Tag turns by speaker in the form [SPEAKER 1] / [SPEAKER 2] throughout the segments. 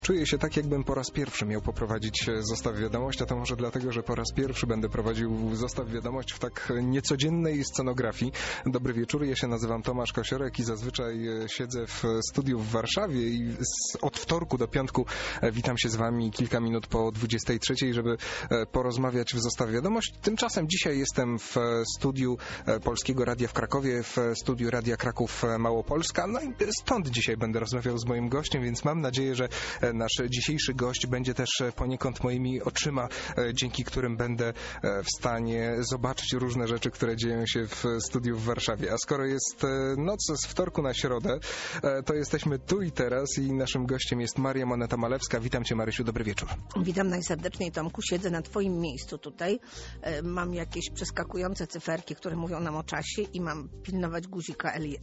[SPEAKER 1] Czuję się tak, jakbym po raz pierwszy miał poprowadzić Zostaw Wiadomość, a to może dlatego, że po raz pierwszy będę prowadził Zostaw Wiadomość w tak niecodziennej scenografii. Dobry wieczór, ja się nazywam Tomasz Kosiorek i zazwyczaj siedzę w studiu w Warszawie i od wtorku do piątku witam się z Wami kilka minut po 23, żeby porozmawiać w Zostaw Wiadomość. Tymczasem dzisiaj jestem w studiu Polskiego Radia w Krakowie, w studiu Radia Kraków Małopolska. No i stąd dzisiaj będę rozmawiał z moim gościem, więc mam nadzieję, że nasz dzisiejszy gość będzie też poniekąd moimi oczyma, dzięki którym będę w stanie zobaczyć różne rzeczy, które dzieją się w studiu w Warszawie. A skoro jest noc z wtorku na środę, to jesteśmy tu i teraz i naszym gościem jest Maria Moneta-Malewska. Witam Cię, Marysiu, dobry wieczór.
[SPEAKER 2] Witam najserdeczniej, Tomku. Siedzę na Twoim miejscu tutaj. Mam jakieś przeskakujące cyferki, które mówią nam o czasie i mam pilnować guzika L1.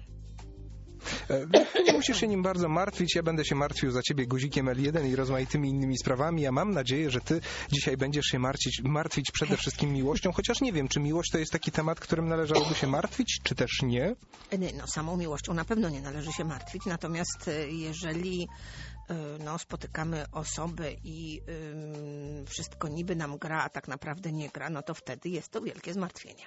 [SPEAKER 1] Nie musisz się nim bardzo martwić, ja będę się martwił za ciebie guzikiem L1 i rozmaitymi innymi sprawami. Ja mam nadzieję, że ty dzisiaj będziesz się martwić przede wszystkim miłością, chociaż nie wiem, czy miłość to jest taki temat, którym należałoby się martwić, czy też nie?
[SPEAKER 2] No, samą miłością na pewno nie należy się martwić, natomiast jeżeli spotykamy osoby i wszystko niby nam gra, a tak naprawdę nie gra, no to wtedy jest to wielkie zmartwienie.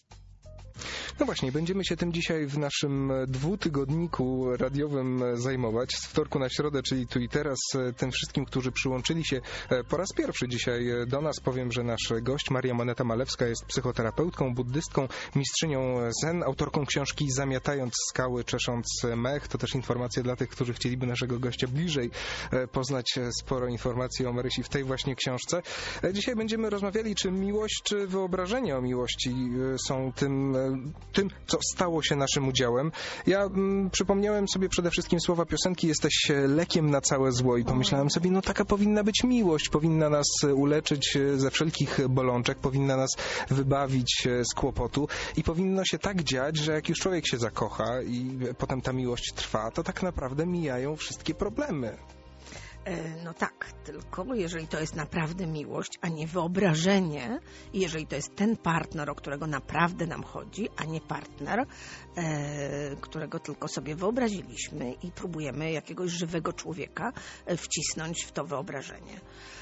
[SPEAKER 1] No właśnie, będziemy się tym dzisiaj w naszym dwutygodniku radiowym zajmować. Z wtorku na środę, czyli tu i teraz, tym wszystkim, którzy przyłączyli się po raz pierwszy dzisiaj do nas, powiem, że nasz gość Maria Moneta-Malewska jest psychoterapeutką, buddystką, mistrzynią zen, autorką książki Zamiatając skały, czesząc mech. To też informacja dla tych, którzy chcieliby naszego gościa bliżej poznać. Sporo informacji o Marysi w tej właśnie książce. Dzisiaj będziemy rozmawiali, czy miłość, czy wyobrażenie o miłości są tym, co stało się naszym udziałem. Ja przypomniałem sobie przede wszystkim słowa piosenki Jesteś lekiem na całe zło i pomyślałem sobie, no taka powinna być miłość, powinna nas uleczyć ze wszelkich bolączek, powinna nas wybawić z kłopotu i powinno się tak dziać, że jak już człowiek się zakocha i potem ta miłość trwa, to tak naprawdę mijają wszystkie problemy.
[SPEAKER 2] No tak, tylko jeżeli to jest naprawdę miłość, a nie wyobrażenie, i jeżeli to jest ten partner, o którego naprawdę nam chodzi, a nie partner, którego tylko sobie wyobraziliśmy i próbujemy jakiegoś żywego człowieka wcisnąć w to wyobrażenie.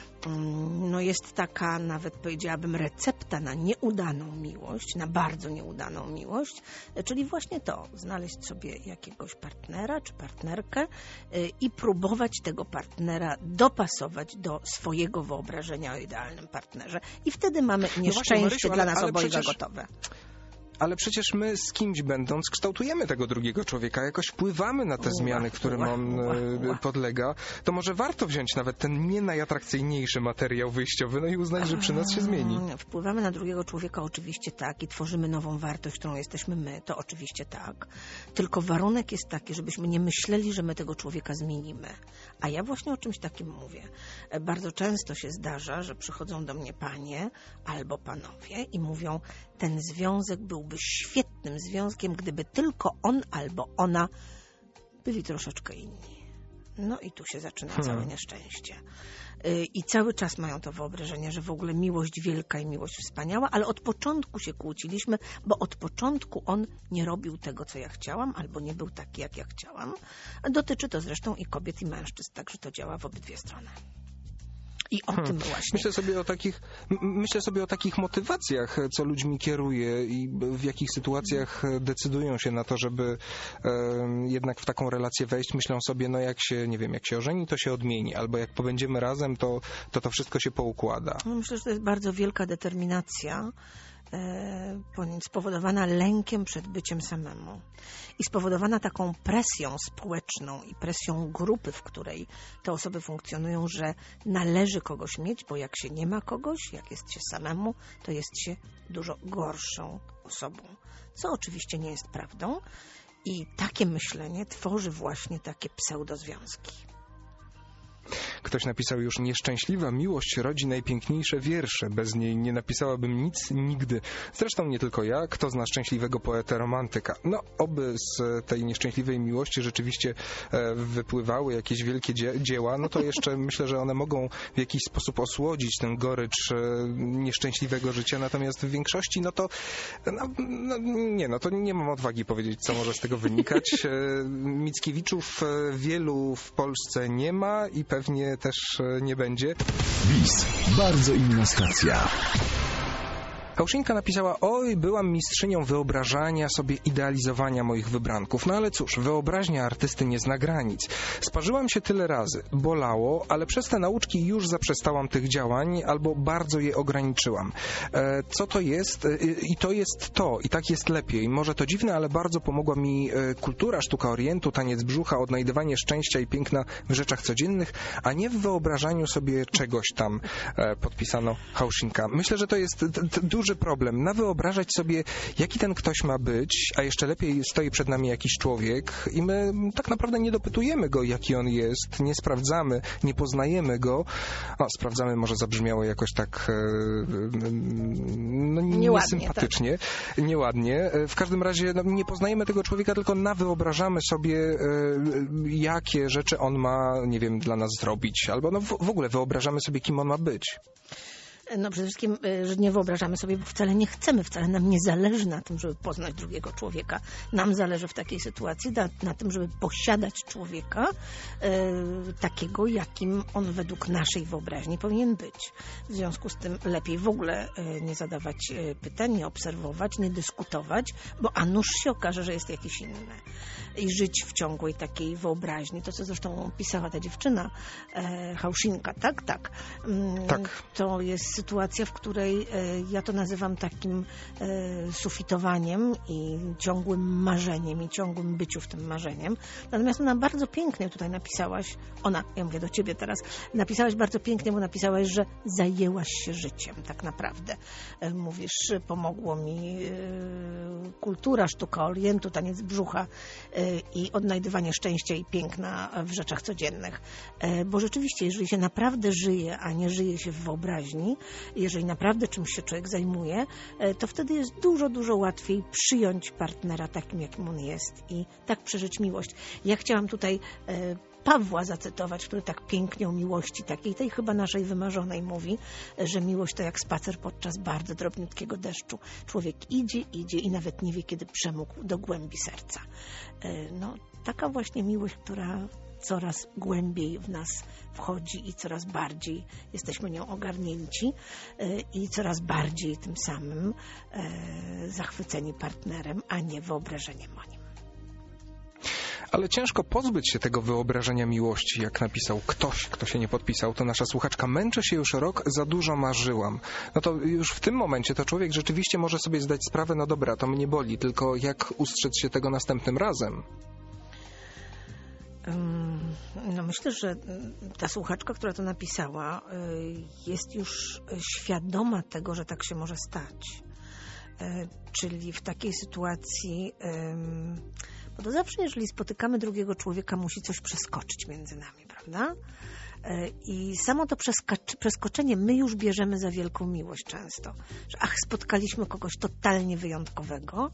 [SPEAKER 2] No jest taka, nawet powiedziałabym, recepta na nieudaną miłość, na bardzo nieudaną miłość, czyli właśnie to, znaleźć sobie jakiegoś partnera czy partnerkę i próbować tego partnera dopasować do swojego wyobrażenia o idealnym partnerze. I wtedy mamy nieszczęście
[SPEAKER 1] Marysiu,
[SPEAKER 2] dla nas obojga gotowe.
[SPEAKER 1] Ale przecież my z kimś będąc kształtujemy tego drugiego człowieka, jakoś wpływamy na te zmiany, którym on podlega. To może warto wziąć nawet ten nie najatrakcyjniejszy materiał wyjściowy, no i uznać, że przy nas się zmieni.
[SPEAKER 2] Wpływamy na drugiego człowieka oczywiście tak i tworzymy nową wartość, którą jesteśmy my, to oczywiście tak. Tylko warunek jest taki, żebyśmy nie myśleli, że my tego człowieka zmienimy. A ja właśnie o czymś takim mówię. Bardzo często się zdarza, że przychodzą do mnie panie albo panowie i mówią, ten związek byłby świetnym związkiem, gdyby tylko on albo ona byli troszeczkę inni. No i tu się zaczyna całe nieszczęście. I cały czas mają to wyobrażenie, że w ogóle miłość wielka i miłość wspaniała, ale od początku się kłóciliśmy, bo od początku on nie robił tego, co ja chciałam, albo nie był taki, jak ja chciałam. Dotyczy to zresztą i kobiet, i mężczyzn, także to działa w obydwie strony. I o tym właśnie.
[SPEAKER 1] Myślę sobie o takich motywacjach, co ludźmi kieruje i w jakich sytuacjach decydują się na to, żeby jednak w taką relację wejść. Myślą sobie, no jak się ożeni, to się odmieni, albo jak pobędziemy razem, to wszystko się poukłada.
[SPEAKER 2] Myślę, że to jest bardzo wielka determinacja, spowodowana lękiem przed byciem samemu i spowodowana taką presją społeczną i presją grupy, w której te osoby funkcjonują, że należy kogoś mieć, bo jak się nie ma kogoś, jak jest się samemu, to jest się dużo gorszą osobą, co oczywiście nie jest prawdą i takie myślenie tworzy właśnie takie pseudozwiązki.
[SPEAKER 1] Ktoś napisał już: nieszczęśliwa miłość rodzi najpiękniejsze wiersze. Bez niej nie napisałabym nic nigdy. Zresztą nie tylko ja, kto zna szczęśliwego poetę romantyka. No, oby z tej nieszczęśliwej miłości rzeczywiście wypływały jakieś wielkie dzieła, no to jeszcze myślę, że one mogą w jakiś sposób osłodzić tę gorycz nieszczęśliwego życia, natomiast w większości, to nie mam odwagi powiedzieć, co może z tego wynikać. Mickiewiczów wielu w Polsce nie ma i pewnie też nie będzie.
[SPEAKER 3] BIS. Bardzo inna stacja.
[SPEAKER 1] Hałszinka napisała: oj, byłam mistrzynią wyobrażania sobie, idealizowania moich wybranków. No ale cóż, wyobraźnia artysty nie zna granic. Sparzyłam się tyle razy. Bolało, ale przez te nauczki już zaprzestałam tych działań albo bardzo je ograniczyłam. Co to jest? I to jest to. I tak jest lepiej. Może to dziwne, ale bardzo pomogła mi kultura, sztuka orientu, taniec brzucha, odnajdywanie szczęścia i piękna w rzeczach codziennych, a nie w wyobrażaniu sobie czegoś tam, podpisano Hałszinka. Myślę, że to jest duży problem. Wyobrażać sobie, jaki ten ktoś ma być, a jeszcze lepiej stoi przed nami jakiś człowiek i my tak naprawdę nie dopytujemy go, jaki on jest, nie sprawdzamy, nie poznajemy go. Sprawdzamy może zabrzmiało jakoś tak niesympatycznie, nieładnie. W każdym razie nie poznajemy tego człowieka, tylko wyobrażamy sobie, jakie rzeczy on ma, nie wiem, dla nas zrobić, albo w ogóle wyobrażamy sobie, kim on ma być.
[SPEAKER 2] No przede wszystkim, że nie wyobrażamy sobie, bo wcale nie chcemy, wcale nam nie zależy na tym, żeby poznać drugiego człowieka. Nam zależy w takiej sytuacji na tym, żeby posiadać człowieka takiego, jakim on według naszej wyobraźni powinien być. W związku z tym lepiej w ogóle nie zadawać pytań, nie obserwować, nie dyskutować, bo a nuż się okaże, że jest jakiś inny. I żyć w ciągłej takiej wyobraźni. To, co zresztą pisała ta dziewczyna, Hałszinka, tak? Tak. To jest sytuacja, w której ja to nazywam takim sufitowaniem i ciągłym marzeniem i ciągłym byciu w tym marzeniem. Natomiast ona bardzo pięknie tutaj napisałaś, ja mówię do ciebie teraz, napisałaś bardzo pięknie, bo napisałaś, że zajęłaś się życiem tak naprawdę. Mówisz, pomogło mi kultura, sztuka orientu, taniec brzucha i odnajdywanie szczęścia i piękna w rzeczach codziennych. Bo rzeczywiście, jeżeli się naprawdę żyje, a nie żyje się w wyobraźni, jeżeli naprawdę czymś się człowiek zajmuje, to wtedy jest dużo, dużo łatwiej przyjąć partnera takim, jakim on jest i tak przeżyć miłość. Ja chciałam tutaj Pawła zacytować, który tak pięknie o miłości takiej, tej chyba naszej wymarzonej mówi, że miłość to jak spacer podczas bardzo drobniutkiego deszczu. Człowiek idzie i nawet nie wie, kiedy przemógł do głębi serca. Taka właśnie miłość, która coraz głębiej w nas wchodzi i coraz bardziej jesteśmy nią ogarnięci i coraz bardziej tym samym zachwyceni partnerem, a nie wyobrażeniem o nim.
[SPEAKER 1] Ale ciężko pozbyć się tego wyobrażenia miłości, jak napisał ktoś, kto się nie podpisał. To nasza słuchaczka: męczę się już rok, za dużo marzyłam. No to już w tym momencie to człowiek rzeczywiście może sobie zdać sprawę, no dobra, to mnie boli, tylko jak ustrzec się tego następnym razem?
[SPEAKER 2] Myślę, że ta słuchaczka, która to napisała, jest już świadoma tego, że tak się może stać. Czyli w takiej sytuacji, bo to zawsze, jeżeli spotykamy drugiego człowieka, musi coś przeskoczyć między nami, prawda? I samo to przeskoczenie my już bierzemy za wielką miłość często. Że spotkaliśmy kogoś totalnie wyjątkowego,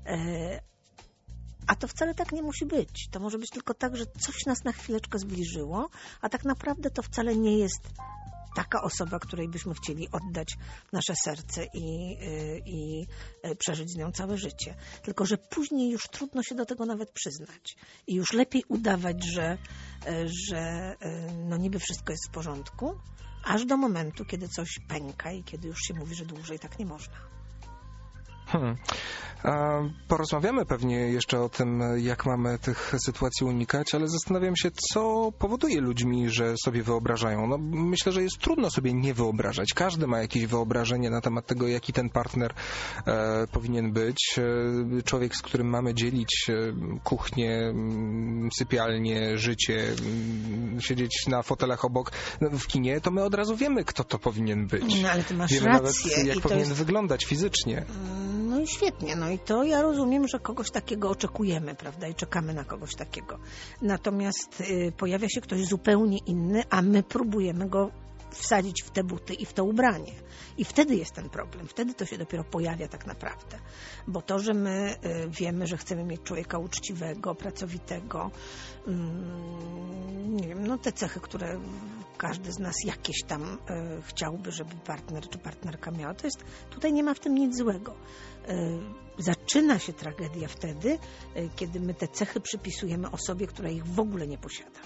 [SPEAKER 2] a to wcale tak nie musi być. To może być tylko tak, że coś nas na chwileczkę zbliżyło, a tak naprawdę to wcale nie jest taka osoba, której byśmy chcieli oddać nasze serce i przeżyć z nią całe życie. Tylko że później już trudno się do tego nawet przyznać. I już lepiej udawać, że niby wszystko jest w porządku, aż do momentu, kiedy coś pęka i kiedy już się mówi, że dłużej tak nie można.
[SPEAKER 1] Porozmawiamy pewnie jeszcze o tym, jak mamy tych sytuacji unikać, ale zastanawiam się, co powoduje ludźmi, że sobie wyobrażają. Myślę, że jest trudno sobie nie wyobrażać. Każdy ma jakieś wyobrażenie na temat tego, jaki ten partner powinien być. Człowiek, z którym mamy dzielić kuchnię, sypialnię, życie, siedzieć na fotelach obok w kinie, to my od razu wiemy, kto to powinien być.
[SPEAKER 2] Ale ty masz
[SPEAKER 1] wiemy
[SPEAKER 2] rację.
[SPEAKER 1] nawet, jak powinien wyglądać fizycznie.
[SPEAKER 2] No i świetnie, no i to ja rozumiem, że kogoś takiego oczekujemy, prawda, i czekamy na kogoś takiego. Natomiast pojawia się ktoś zupełnie inny, a my próbujemy go wsadzić w te buty i w to ubranie. I wtedy jest ten problem, wtedy to się dopiero pojawia tak naprawdę. Bo to, że my wiemy, że chcemy mieć człowieka uczciwego, pracowitego, nie wiem, no te cechy, które każdy z nas jakieś tam chciałby, żeby partner czy partnerka miała, to jest, tutaj nie ma w tym nic złego. Zaczyna się tragedia wtedy, kiedy my te cechy przypisujemy osobie, która ich w ogóle nie posiada.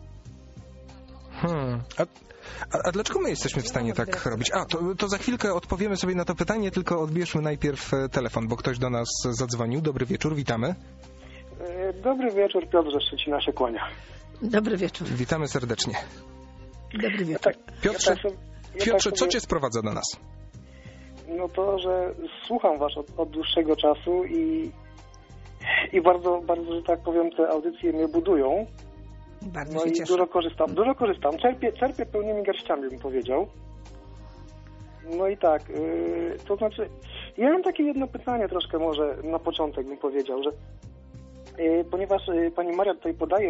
[SPEAKER 1] A dlaczego my jesteśmy w stanie tak robić? To za chwilkę odpowiemy sobie na to pytanie, tylko odbierzmy najpierw telefon, bo ktoś do nas zadzwonił. Dobry wieczór, witamy.
[SPEAKER 4] Dobry wieczór, Piotr ze Szczecina się kłania.
[SPEAKER 2] Dobry wieczór.
[SPEAKER 1] Witamy serdecznie.
[SPEAKER 2] Dobry wieczór.
[SPEAKER 1] Piotrze, co cię sprowadza do nas?
[SPEAKER 4] No to, że słucham was od dłuższego czasu i bardzo, bardzo, że tak powiem, te audycje mnie budują.
[SPEAKER 2] Bardzo
[SPEAKER 4] no
[SPEAKER 2] się
[SPEAKER 4] i
[SPEAKER 2] cieszę.
[SPEAKER 4] dużo korzystam. Czerpię pełnymi garściami, bym powiedział. No i tak, to znaczy, ja mam takie jedno pytanie troszkę może na początek bym powiedział, że ponieważ pani Maria tutaj podaje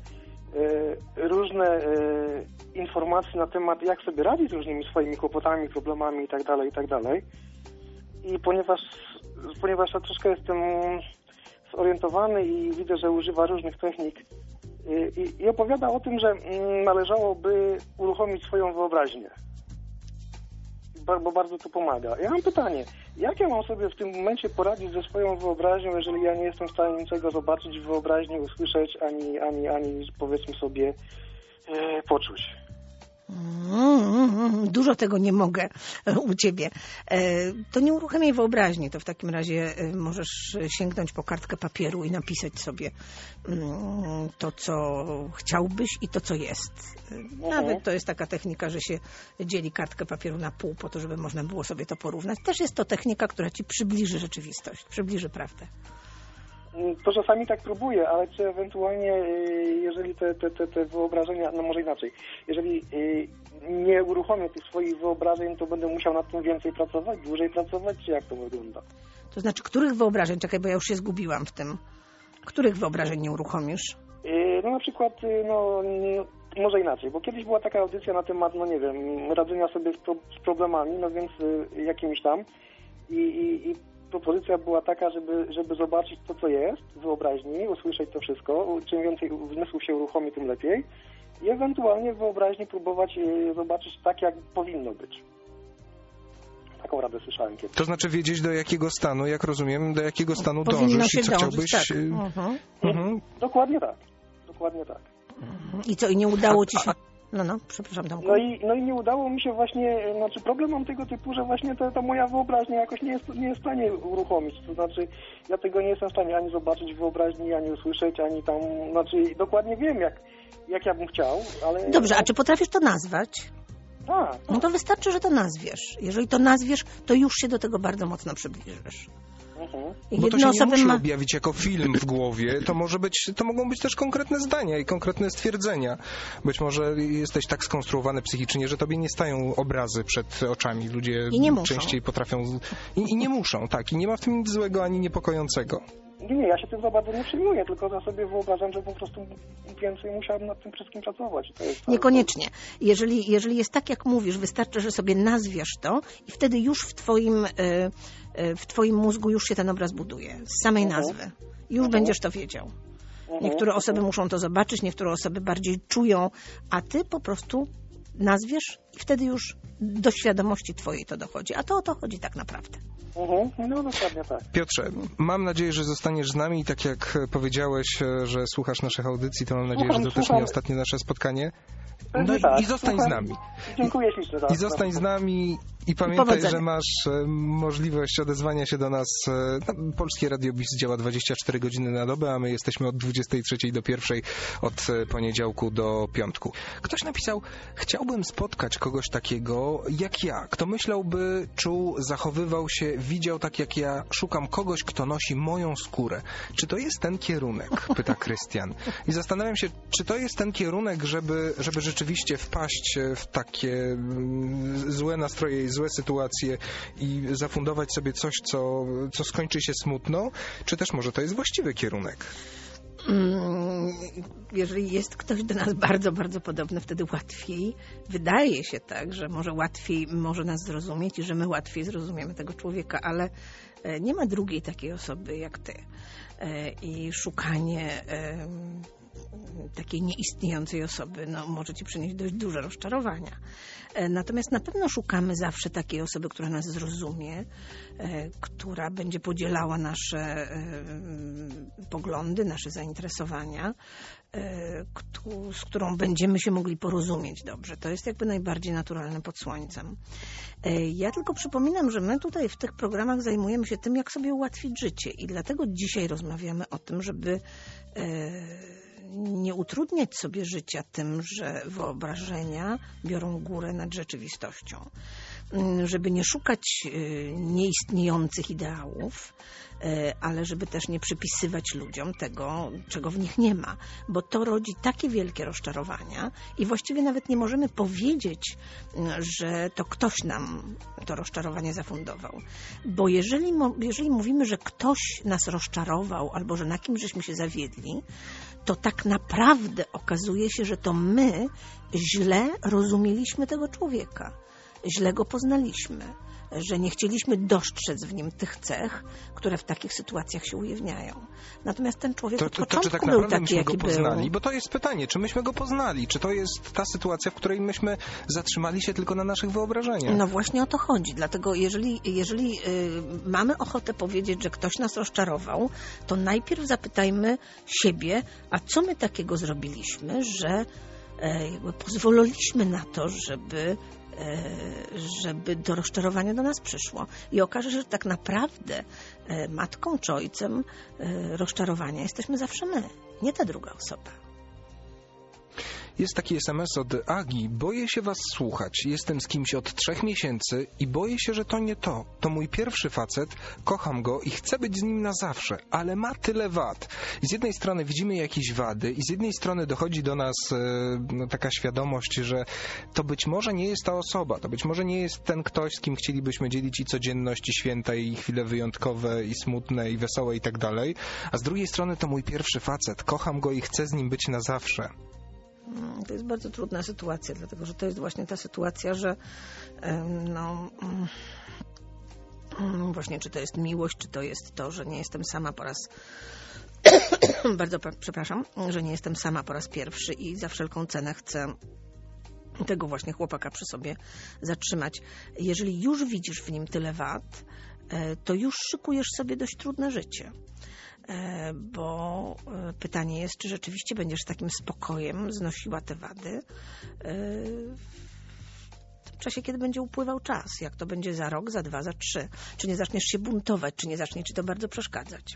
[SPEAKER 4] różne informacje na temat, jak sobie radzić z różnymi swoimi kłopotami, problemami itd. I ponieważ ja troszkę jestem zorientowany i widzę, że używa różnych technik i opowiada o tym, że należałoby uruchomić swoją wyobraźnię, bo bardzo to pomaga. Ja mam pytanie, jak ja mam sobie w tym momencie poradzić ze swoją wyobraźnią, jeżeli ja nie jestem w stanie niczego zobaczyć w wyobraźni, usłyszeć, ani powiedzmy sobie poczuć?
[SPEAKER 2] Dużo tego nie mogę u ciebie. To nie uruchamiaj wyobraźni, to w takim razie możesz sięgnąć po kartkę papieru i napisać sobie to, co chciałbyś i to, co jest. Nawet to jest taka technika, że się dzieli kartkę papieru na pół po to, żeby można było sobie to porównać. Też jest to technika, która ci przybliży rzeczywistość, przybliży prawdę.
[SPEAKER 4] To czasami tak próbuję, ale czy ewentualnie, jeżeli te wyobrażenia, no może inaczej, jeżeli nie uruchomię tych swoich wyobrażeń, to będę musiał nad tym więcej pracować, dłużej pracować, czy jak to wygląda?
[SPEAKER 2] To znaczy, których wyobrażeń? Czekaj, bo ja już się zgubiłam w tym. Których wyobrażeń nie uruchomisz?
[SPEAKER 4] No na przykład, może inaczej, bo kiedyś była taka audycja na temat, no nie wiem, radzenia sobie z problemami, no więc jakimiś tam i propozycja była taka, żeby zobaczyć to, co jest w wyobraźni, usłyszeć to wszystko. Czym więcej zmysłów się uruchomi, tym lepiej. I ewentualnie w wyobraźni próbować zobaczyć tak, jak powinno być. Taką radę słyszałem kiedyś.
[SPEAKER 1] To znaczy wiedzieć, do jakiego stanu, jak rozumiem, do jakiego stanu
[SPEAKER 2] powinno
[SPEAKER 1] dążysz
[SPEAKER 2] się
[SPEAKER 1] i co
[SPEAKER 2] dążyć,
[SPEAKER 1] chciałbyś...
[SPEAKER 2] tak.
[SPEAKER 4] Dokładnie tak. Dokładnie tak.
[SPEAKER 2] I co, i nie udało ci się... No, przepraszam, Tomku.
[SPEAKER 4] No i nie udało mi się właśnie, znaczy problem mam tego typu, że właśnie ta moja wyobraźnia jakoś nie jest w stanie uruchomić, to znaczy ja tego nie jestem w stanie ani zobaczyć w wyobraźni, ani usłyszeć, ani tam, znaczy dokładnie wiem jak ja bym chciał, ale...
[SPEAKER 2] Dobrze, a czy potrafisz to nazwać?
[SPEAKER 4] Tak.
[SPEAKER 2] No to wystarczy, że to nazwiesz. Jeżeli to nazwiesz, to już się do tego bardzo mocno przybliżysz.
[SPEAKER 1] Bo to się nie musi objawić jako film w głowie, to mogą być też konkretne zdania i konkretne stwierdzenia. Być może jesteś tak skonstruowany psychicznie, że tobie nie stają obrazy przed oczami. Ludzie częściej potrafią... I nie muszą, tak. I nie ma w tym nic złego ani niepokojącego.
[SPEAKER 4] Nie, ja się tym za bardzo nie przyjmuję, tylko ja sobie wyobrażam, że po prostu więcej musiałem nad tym wszystkim pracować.
[SPEAKER 2] Niekoniecznie. Jeżeli jest tak, jak mówisz, wystarczy, że sobie nazwiesz to i wtedy już w twoim mózgu już się ten obraz buduje. Z samej nazwy. Już będziesz to wiedział. Niektóre osoby muszą to zobaczyć, niektóre osoby bardziej czują, a ty po prostu nazwiesz i wtedy już do świadomości twojej to dochodzi. A to o to chodzi tak naprawdę.
[SPEAKER 4] No dokładnie tak.
[SPEAKER 1] Piotrze, mam nadzieję, że zostaniesz z nami i tak jak powiedziałeś, że słuchasz naszych audycji, to mam nadzieję, że to też nie ostatnie nasze spotkanie. No i zostań z nami.
[SPEAKER 4] Dziękuję ślicznie.
[SPEAKER 1] I zostań z nami i pamiętaj, że masz możliwość odezwania się do nas. Polskie Radio BIS działa 24 godziny na dobę, a my jesteśmy od 23 do 1 od poniedziałku do piątku. Ktoś napisał, chciałbym spotkać kogoś takiego jak ja, kto myślałby, czuł, zachowywał się, widział tak jak ja, szukam kogoś, kto nosi moją skórę. Czy to jest ten kierunek? Pyta Krystian. I zastanawiam się, czy to jest ten kierunek, żeby rzeczywiście wpaść w takie złe nastroje i złe sytuacje i zafundować sobie coś, co skończy się smutno, czy też może to jest właściwy kierunek?
[SPEAKER 2] Jeżeli jest ktoś do nas bardzo, bardzo podobny, wtedy łatwiej, wydaje się tak, że może łatwiej może nas zrozumieć i że my łatwiej zrozumiemy tego człowieka, ale nie ma drugiej takiej osoby jak ty. I szukanie takiej nieistniejącej osoby może ci przynieść dość duże rozczarowania. Natomiast na pewno szukamy zawsze takiej osoby, która nas zrozumie, która będzie podzielała nasze poglądy, nasze zainteresowania, z którą będziemy się mogli porozumieć dobrze. To jest jakby najbardziej naturalne pod słońcem. Ja tylko przypominam, że my tutaj w tych programach zajmujemy się tym, jak sobie ułatwić życie i dlatego dzisiaj rozmawiamy o tym, żeby nie utrudniać sobie życia tym, że wyobrażenia biorą górę nad rzeczywistością. Żeby nie szukać nieistniejących ideałów, ale żeby też nie przypisywać ludziom tego, czego w nich nie ma, bo to rodzi takie wielkie rozczarowania i właściwie nawet nie możemy powiedzieć, że to ktoś nam to rozczarowanie zafundował. Bo jeżeli mówimy, że ktoś nas rozczarował albo że na kimś żeśmy się zawiedli, to tak naprawdę okazuje się, że to my źle rozumieliśmy tego człowieka. Źle go poznaliśmy, że nie chcieliśmy dostrzec w nim tych cech, które w takich sytuacjach się ujawniają. Natomiast ten człowiek od początku
[SPEAKER 1] tak
[SPEAKER 2] był taki, jaki
[SPEAKER 1] poznali?
[SPEAKER 2] był.
[SPEAKER 1] Bo to jest pytanie, czy myśmy go poznali? Czy to jest ta sytuacja, w której myśmy zatrzymali się tylko na naszych wyobrażeniach?
[SPEAKER 2] No właśnie o to chodzi. Dlatego jeżeli mamy ochotę powiedzieć, że ktoś nas rozczarował, to najpierw zapytajmy siebie, a co my takiego zrobiliśmy, że jakby pozwoliliśmy na to, żeby do rozczarowania do nas przyszło. I okaże się, że tak naprawdę matką czy ojcem rozczarowania jesteśmy zawsze my, nie ta druga osoba.
[SPEAKER 1] Jest taki SMS od Agi. Boję się was słuchać. Jestem z kimś od 3 miesięcy i boję się, że to nie to. To mój pierwszy facet, kocham go i chcę być z nim na zawsze, ale ma tyle wad. I z jednej strony widzimy jakieś wady i z jednej strony dochodzi do nas taka świadomość, że to być może nie jest ta osoba, to być może nie jest ten ktoś, z kim chcielibyśmy dzielić i codzienność, i święta, i chwile wyjątkowe, i smutne, i wesołe, i tak dalej. A z drugiej strony to mój pierwszy facet, kocham go i chcę z nim być na zawsze.
[SPEAKER 2] To jest bardzo trudna sytuacja, dlatego że to jest właśnie ta sytuacja, że właśnie czy to jest miłość, czy to jest to, że nie jestem sama po raz bardzo przepraszam, że nie jestem sama po raz pierwszy i za wszelką cenę chcę tego właśnie chłopaka przy sobie zatrzymać. Jeżeli już widzisz w nim tyle wad, to już szykujesz sobie dość trudne życie. Bo pytanie jest, czy rzeczywiście będziesz z takim spokojem znosiła te wady w czasie, kiedy będzie upływał czas. Jak to będzie za rok, za 2, za 3. Czy nie zaczniesz się buntować, czy nie zacznie ci to bardzo przeszkadzać.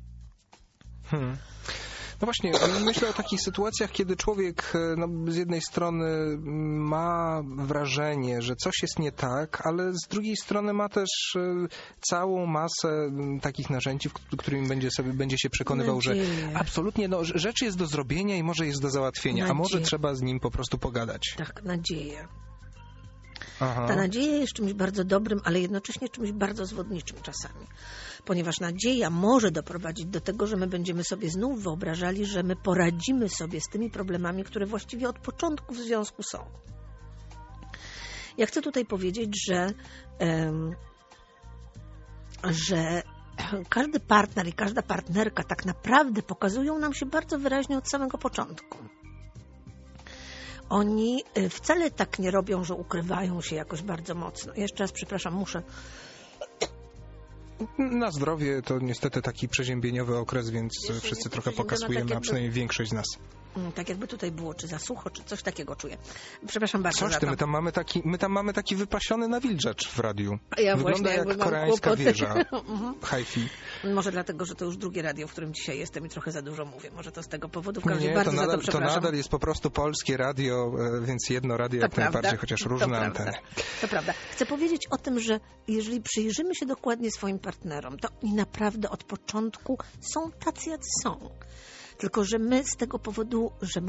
[SPEAKER 1] No właśnie, myślę o takich sytuacjach, kiedy człowiek z jednej strony ma wrażenie, że coś jest nie tak, ale z drugiej strony ma też całą masę takich narzędzi, którymi będzie się przekonywał, że absolutnie rzecz jest do zrobienia i może jest do załatwienia, a może trzeba z nim po prostu pogadać.
[SPEAKER 2] Tak, nadzieję.
[SPEAKER 1] Aha.
[SPEAKER 2] Ta nadzieja jest czymś bardzo dobrym, ale jednocześnie czymś bardzo zwodniczym czasami. Ponieważ nadzieja może doprowadzić do tego, że my będziemy sobie znów wyobrażali, że my poradzimy sobie z tymi problemami, które właściwie od początku w związku są. Ja chcę tutaj powiedzieć, że każdy partner i każda partnerka tak naprawdę pokazują nam się bardzo wyraźnie od samego początku. Oni wcale tak nie robią, że ukrywają się jakoś bardzo mocno. Jeszcze raz, przepraszam, muszę...
[SPEAKER 1] Na zdrowie to niestety taki przeziębieniowy okres, więc wszyscy trochę pokasujemy, a przynajmniej większość z nas.
[SPEAKER 2] Tak jakby tutaj było, czy za sucho, czy coś takiego czuję. Przepraszam bardzo
[SPEAKER 1] Coś
[SPEAKER 2] za to.
[SPEAKER 1] My tam mamy taki wypasiony nawilżacz w radiu.
[SPEAKER 2] Ja
[SPEAKER 1] wygląda jak koreańska wieża. Hi-fi.
[SPEAKER 2] Może dlatego, że to już drugie radio, w którym dzisiaj jestem i trochę za dużo mówię. Może to z tego powodu. W każdym
[SPEAKER 1] razie
[SPEAKER 2] bardzo za to przepraszam.
[SPEAKER 1] To nadal jest po prostu polskie radio, więc jedno radio jak najbardziej, chociaż różne anteny.
[SPEAKER 2] To prawda. Chcę powiedzieć o tym, że jeżeli przyjrzymy się dokładnie swoim partnerom, to oni naprawdę od początku są tacy, jacy są. Tylko że my z tego powodu, że mamy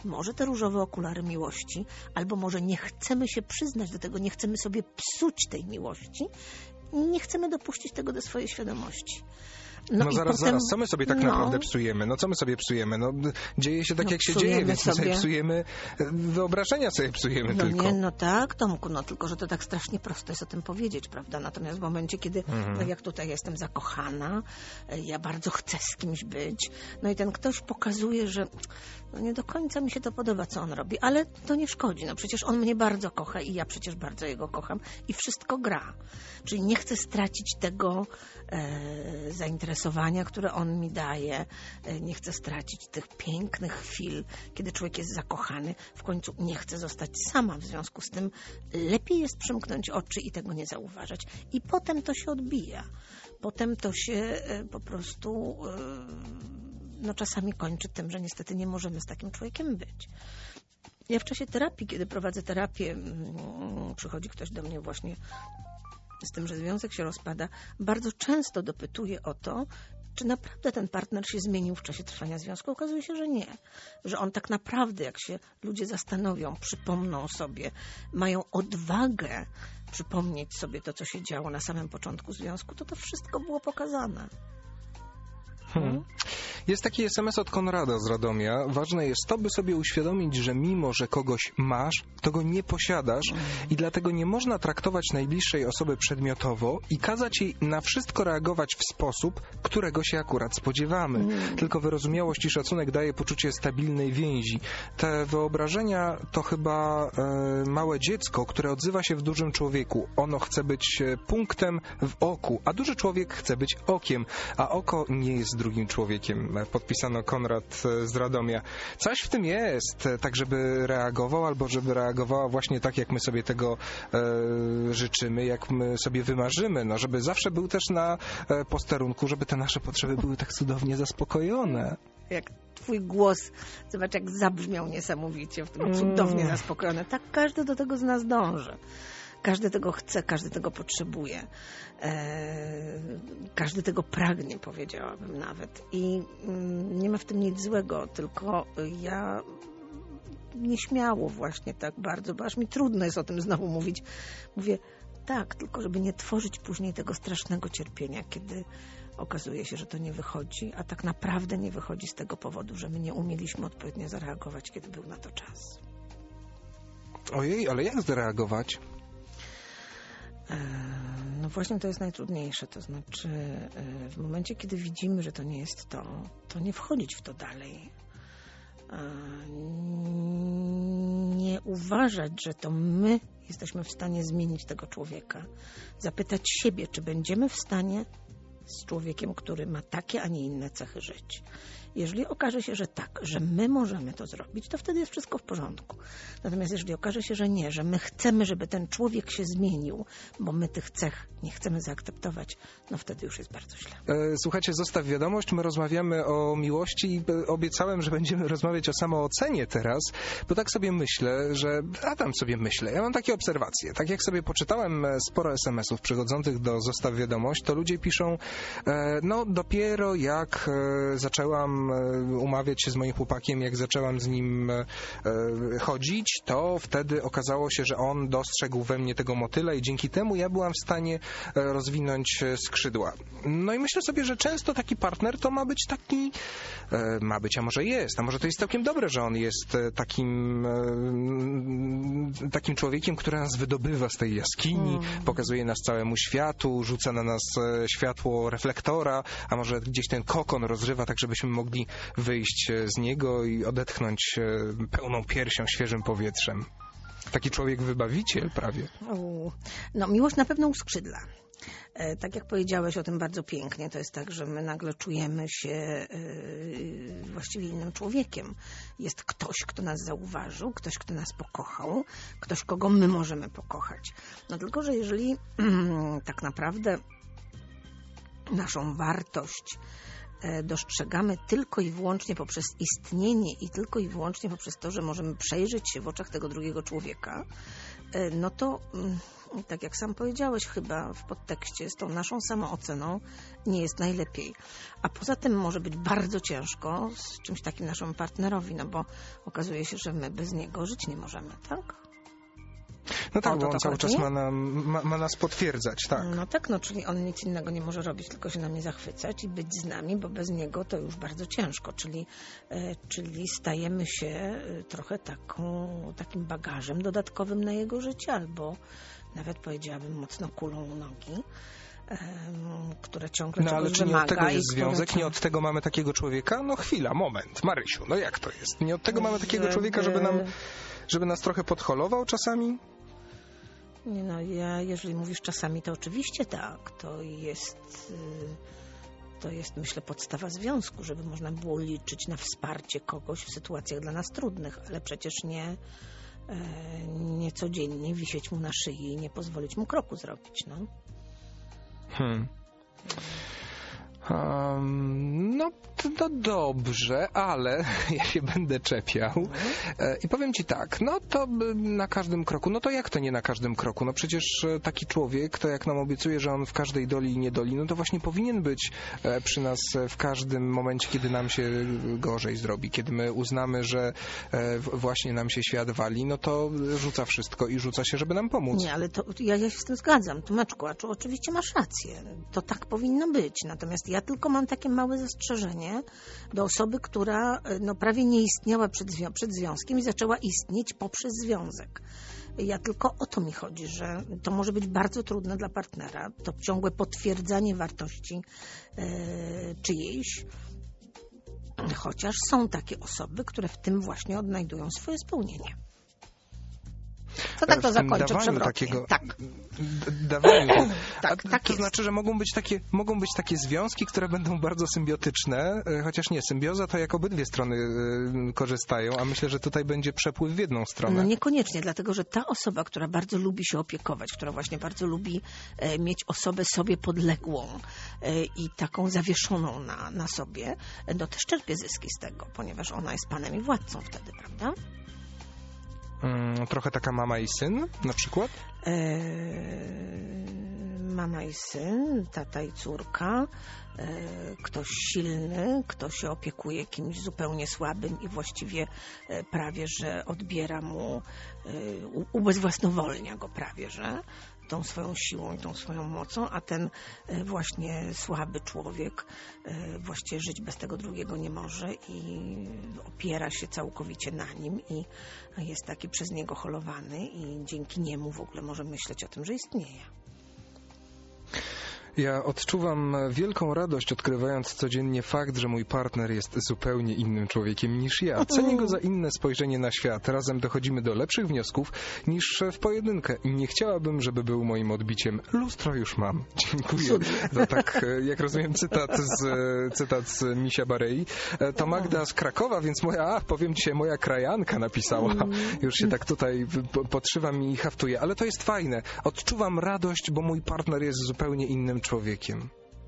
[SPEAKER 2] może te różowe okulary miłości, albo może nie chcemy się przyznać do tego, nie chcemy sobie psuć tej miłości, nie chcemy dopuścić tego do swojej świadomości.
[SPEAKER 1] No zaraz, co my sobie tak naprawdę psujemy? No co my sobie psujemy? No dzieje się tak, jak się dzieje, więc my sobie psujemy, wyobrażenia sobie psujemy tylko.
[SPEAKER 2] Nie, no tak, Tomku, no tylko, że to tak strasznie prosto jest o tym powiedzieć, prawda? Natomiast w momencie, kiedy, tak jak tutaj jestem zakochana, ja bardzo chcę z kimś być, no i ten ktoś pokazuje, że no nie do końca mi się to podoba, co on robi, ale to nie szkodzi, no przecież on mnie bardzo kocha i ja przecież bardzo jego kocham i wszystko gra. Czyli nie chcę stracić tego zainteresowania, które on mi daje. Nie chcę stracić tych pięknych chwil, kiedy człowiek jest zakochany. W końcu nie chcę zostać sama. W związku z tym lepiej jest przymknąć oczy i tego nie zauważać. I potem to się odbija. Potem to się po prostu czasami kończy tym, że niestety nie możemy z takim człowiekiem być. Ja w czasie terapii, kiedy prowadzę terapię, przychodzi ktoś do mnie właśnie z tym, że związek się rozpada, bardzo często dopytuję o to, czy naprawdę ten partner się zmienił w czasie trwania związku. Okazuje się, że nie. Że on tak naprawdę, jak się ludzie zastanowią, przypomną sobie, mają odwagę przypomnieć sobie to, co się działo na samym początku związku, to wszystko było pokazane.
[SPEAKER 1] Jest taki SMS od Konrada z Radomia. Ważne jest to, by sobie uświadomić, że mimo, że kogoś masz, to go nie posiadasz i dlatego nie można traktować najbliższej osoby przedmiotowo i kazać jej na wszystko reagować w sposób, którego się akurat spodziewamy. Tylko wyrozumiałość i szacunek daje poczucie stabilnej więzi. Te wyobrażenia to chyba małe dziecko, które odzywa się w dużym człowieku. Ono chce być punktem w oku, a duży człowiek chce być okiem, a oko nie jest drugim człowiekiem. Podpisano Konrad z Radomia. Coś w tym jest, tak żeby reagował, albo żeby reagowała właśnie tak, jak my sobie tego życzymy, jak my sobie wymarzymy. No, żeby zawsze był też na posterunku, żeby te nasze potrzeby były tak cudownie zaspokojone.
[SPEAKER 2] Jak twój głos, zobacz, jak zabrzmiał niesamowicie, w tym cudownie zaspokojone. Tak każdy do tego z nas dąży. Każdy tego chce, każdy tego potrzebuje. Każdy tego pragnie, powiedziałabym nawet. I nie ma w tym nic złego, tylko ja nieśmiało właśnie tak bardzo, bo aż mi trudno jest o tym znowu mówić. Mówię tak, tylko żeby nie tworzyć później tego strasznego cierpienia, kiedy okazuje się, że to nie wychodzi, a tak naprawdę nie wychodzi z tego powodu, że my nie umieliśmy odpowiednio zareagować, kiedy był na to czas.
[SPEAKER 1] Ojej, ale jak zareagować?
[SPEAKER 2] No właśnie to jest najtrudniejsze, to znaczy w momencie, kiedy widzimy, że to nie jest to nie wchodzić w to dalej. Nie uważać, że to my jesteśmy w stanie zmienić tego człowieka. Zapytać siebie, czy będziemy w stanie z człowiekiem, który ma takie, a nie inne cechy żyć. Jeżeli okaże się, że tak, że my możemy to zrobić, to wtedy jest wszystko w porządku. Natomiast jeżeli okaże się, że nie, że my chcemy, żeby ten człowiek się zmienił, bo my tych cech nie chcemy zaakceptować, no wtedy już jest bardzo źle.
[SPEAKER 1] Słuchajcie, zostaw wiadomość, my rozmawiamy o miłości i obiecałem, że będziemy rozmawiać o samoocenie teraz, bo tak sobie myślę, ja mam takie obserwacje. Tak jak sobie poczytałem sporo SMS-ów przychodzących do zostaw wiadomość, to ludzie piszą, no dopiero jak zaczęłam umawiać się z moim chłopakiem, jak zaczęłam z nim chodzić, to wtedy okazało się, że on dostrzegł we mnie tego motyla i dzięki temu ja byłam w stanie rozwinąć skrzydła. No i myślę sobie, że często taki partner to ma być taki, a może jest, a może to jest całkiem dobre, że on jest takim człowiekiem, który nas wydobywa z tej jaskini, pokazuje nas całemu światu, rzuca na nas światło reflektora, a może gdzieś ten kokon rozrywa tak, żebyśmy mogli wyjść z niego i odetchnąć pełną piersią, świeżym powietrzem. Taki człowiek wybawiciel prawie.
[SPEAKER 2] No, miłość na pewno uskrzydla. Tak jak powiedziałeś o tym bardzo pięknie, to jest tak, że my nagle czujemy się właściwie innym człowiekiem. Jest ktoś, kto nas zauważył, ktoś, kto nas pokochał, ktoś, kogo my możemy pokochać. No tylko, że jeżeli tak naprawdę naszą wartość dostrzegamy tylko i wyłącznie poprzez istnienie i tylko i wyłącznie poprzez to, że możemy przejrzeć się w oczach tego drugiego człowieka, no to tak jak sam powiedziałeś chyba w podtekście, z tą naszą samooceną nie jest najlepiej. A poza tym może być bardzo ciężko z czymś takim naszemu partnerowi, no bo okazuje się, że my bez niego żyć nie możemy, tak?
[SPEAKER 1] No tak, bo on cały czas ma nas potwierdzać, tak.
[SPEAKER 2] No tak, no czyli on nic innego nie może robić, tylko się nami zachwycać i być z nami, bo bez niego to już bardzo ciężko, czyli stajemy się trochę takim bagażem dodatkowym na jego życie, albo nawet powiedziałabym mocno kulą u nogi, które ciągle czegoś
[SPEAKER 1] ale czy
[SPEAKER 2] wymaga.
[SPEAKER 1] Nie od tego jest związek? Nie od tego mamy takiego człowieka? No chwila, moment, Marysiu, no jak to jest? Nie od tego mamy takiego człowieka, żeby nas trochę podholował czasami?
[SPEAKER 2] Nie no, jeżeli mówisz czasami, to oczywiście tak. To jest, myślę, podstawa związku, żeby można było liczyć na wsparcie kogoś w sytuacjach dla nas trudnych, ale przecież nie codziennie wisieć mu na szyi i nie pozwolić mu kroku zrobić, no.
[SPEAKER 1] No to dobrze, ale ja się będę czepiał i powiem ci tak, no to na każdym kroku, no to jak to nie na każdym kroku? No przecież taki człowiek, to jak nam obiecuje, że on w każdej doli i niedoli, no to właśnie powinien być przy nas w każdym momencie, kiedy nam się gorzej zrobi, kiedy my uznamy, że właśnie nam się świat wali, no to rzuca wszystko i rzuca się, żeby nam pomóc.
[SPEAKER 2] Nie, ale to ja się z tym zgadzam, Tomeczku, a oczywiście masz rację, to tak powinno być, natomiast ja tylko mam takie małe zastrzeżenie do osoby, która prawie nie istniała przed związkiem i zaczęła istnieć poprzez związek. Ja tylko o to mi chodzi, że to może być bardzo trudne dla partnera, to ciągłe potwierdzanie wartości czyjejś, chociaż są takie osoby, które w tym właśnie odnajdują swoje spełnienie. To tak to zakończę przewrotnie.
[SPEAKER 1] Dawaniu.
[SPEAKER 2] Tak
[SPEAKER 1] to znaczy, że mogą być takie związki, które będą bardzo symbiotyczne, chociaż nie, symbioza to jak obydwie strony korzystają, a myślę, że tutaj będzie przepływ w jedną stronę.
[SPEAKER 2] No niekoniecznie, dlatego że ta osoba, która bardzo lubi się opiekować, która właśnie bardzo lubi mieć osobę sobie podległą i taką zawieszoną na sobie, no też czerpie zyski z tego, ponieważ ona jest panem i władcą wtedy, prawda?
[SPEAKER 1] Trochę taka mama i syn na przykład?
[SPEAKER 2] Mama i syn, tata i córka, ktoś silny, kto się opiekuje kimś zupełnie słabym i właściwie prawie, że odbiera mu, ubezwłasnowolnia go prawie, że tą swoją siłą i tą swoją mocą, a ten właśnie słaby człowiek właściwie żyć bez tego drugiego nie może i opiera się całkowicie na nim i jest taki przez niego holowany i dzięki niemu w ogóle może myśleć o tym, że istnieje.
[SPEAKER 1] Ja odczuwam wielką radość, odkrywając codziennie fakt, że mój partner jest zupełnie innym człowiekiem niż ja. Cenię go za inne spojrzenie na świat. Razem dochodzimy do lepszych wniosków niż w pojedynkę. I nie chciałabym, żeby był moim odbiciem. Lustro już mam. Dziękuję za tak, jak rozumiem, cytat z Misia Barei. To Magda z Krakowa, więc powiem dzisiaj, moja krajanka napisała. Już się tak tutaj podszywam i haftuję. Ale to jest fajne. Odczuwam radość, bo mój partner jest zupełnie innym człowiekiem.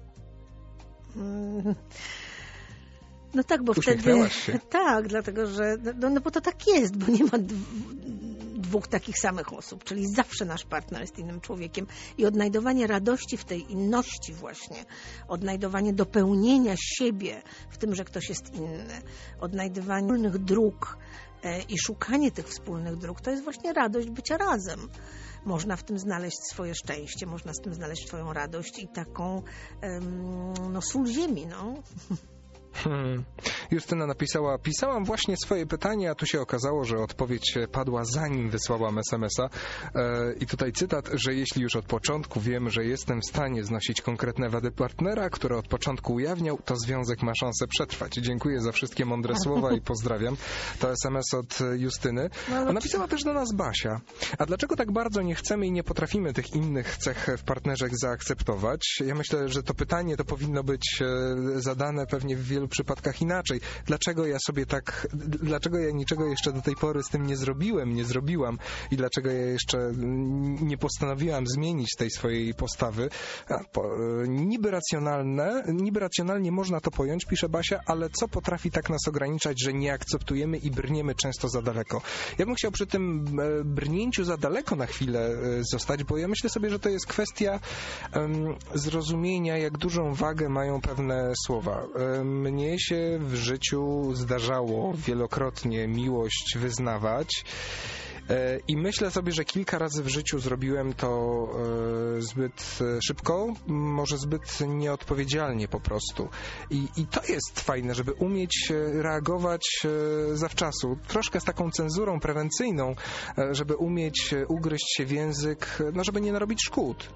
[SPEAKER 2] No tak, bo
[SPEAKER 1] Uśmiechnęłaś się.
[SPEAKER 2] Tak, dlatego że no bo to tak jest, bo nie ma dwóch takich samych osób, czyli zawsze nasz partner jest innym człowiekiem i odnajdowanie radości w tej inności właśnie, odnajdowanie dopełnienia siebie w tym, że ktoś jest inny, odnajdywanie wspólnych dróg i szukanie tych wspólnych dróg, to jest właśnie radość bycia razem. Można w tym znaleźć swoje szczęście, można z tym znaleźć swoją radość i taką sól ziemi, no.
[SPEAKER 1] Justyna napisała, pisałam właśnie swoje pytanie, a tu się okazało, że odpowiedź padła zanim wysłałam SMS-a. I tutaj cytat, że jeśli już od początku wiem, że jestem w stanie znosić konkretne wady partnera, które od początku ujawniał, to związek ma szansę przetrwać. Dziękuję za wszystkie mądre słowa i pozdrawiam. To SMS od Justyny. A napisała też do nas Basia. A dlaczego tak bardzo nie chcemy i nie potrafimy tych innych cech w partnerze zaakceptować? Ja myślę, że to pytanie to powinno być zadane pewnie w wielu wielu przypadkach inaczej. Dlaczego ja niczego jeszcze do tej pory z tym nie zrobiłam i dlaczego ja jeszcze nie postanowiłam zmienić tej swojej postawy? Niby racjonalnie można to pojąć, pisze Basia, ale co potrafi tak nas ograniczać, że nie akceptujemy i brniemy często za daleko? Ja bym chciał przy tym brnięciu za daleko na chwilę zostać, bo ja myślę sobie, że to jest kwestia zrozumienia, jak dużą wagę mają pewne słowa. Mnie się w życiu zdarzało wielokrotnie miłość wyznawać i myślę sobie, że kilka razy w życiu zrobiłem to zbyt szybko, może zbyt nieodpowiedzialnie po prostu. I to jest fajne, żeby umieć reagować zawczasu, troszkę z taką cenzurą prewencyjną, żeby umieć ugryźć się w język, no żeby nie narobić szkód.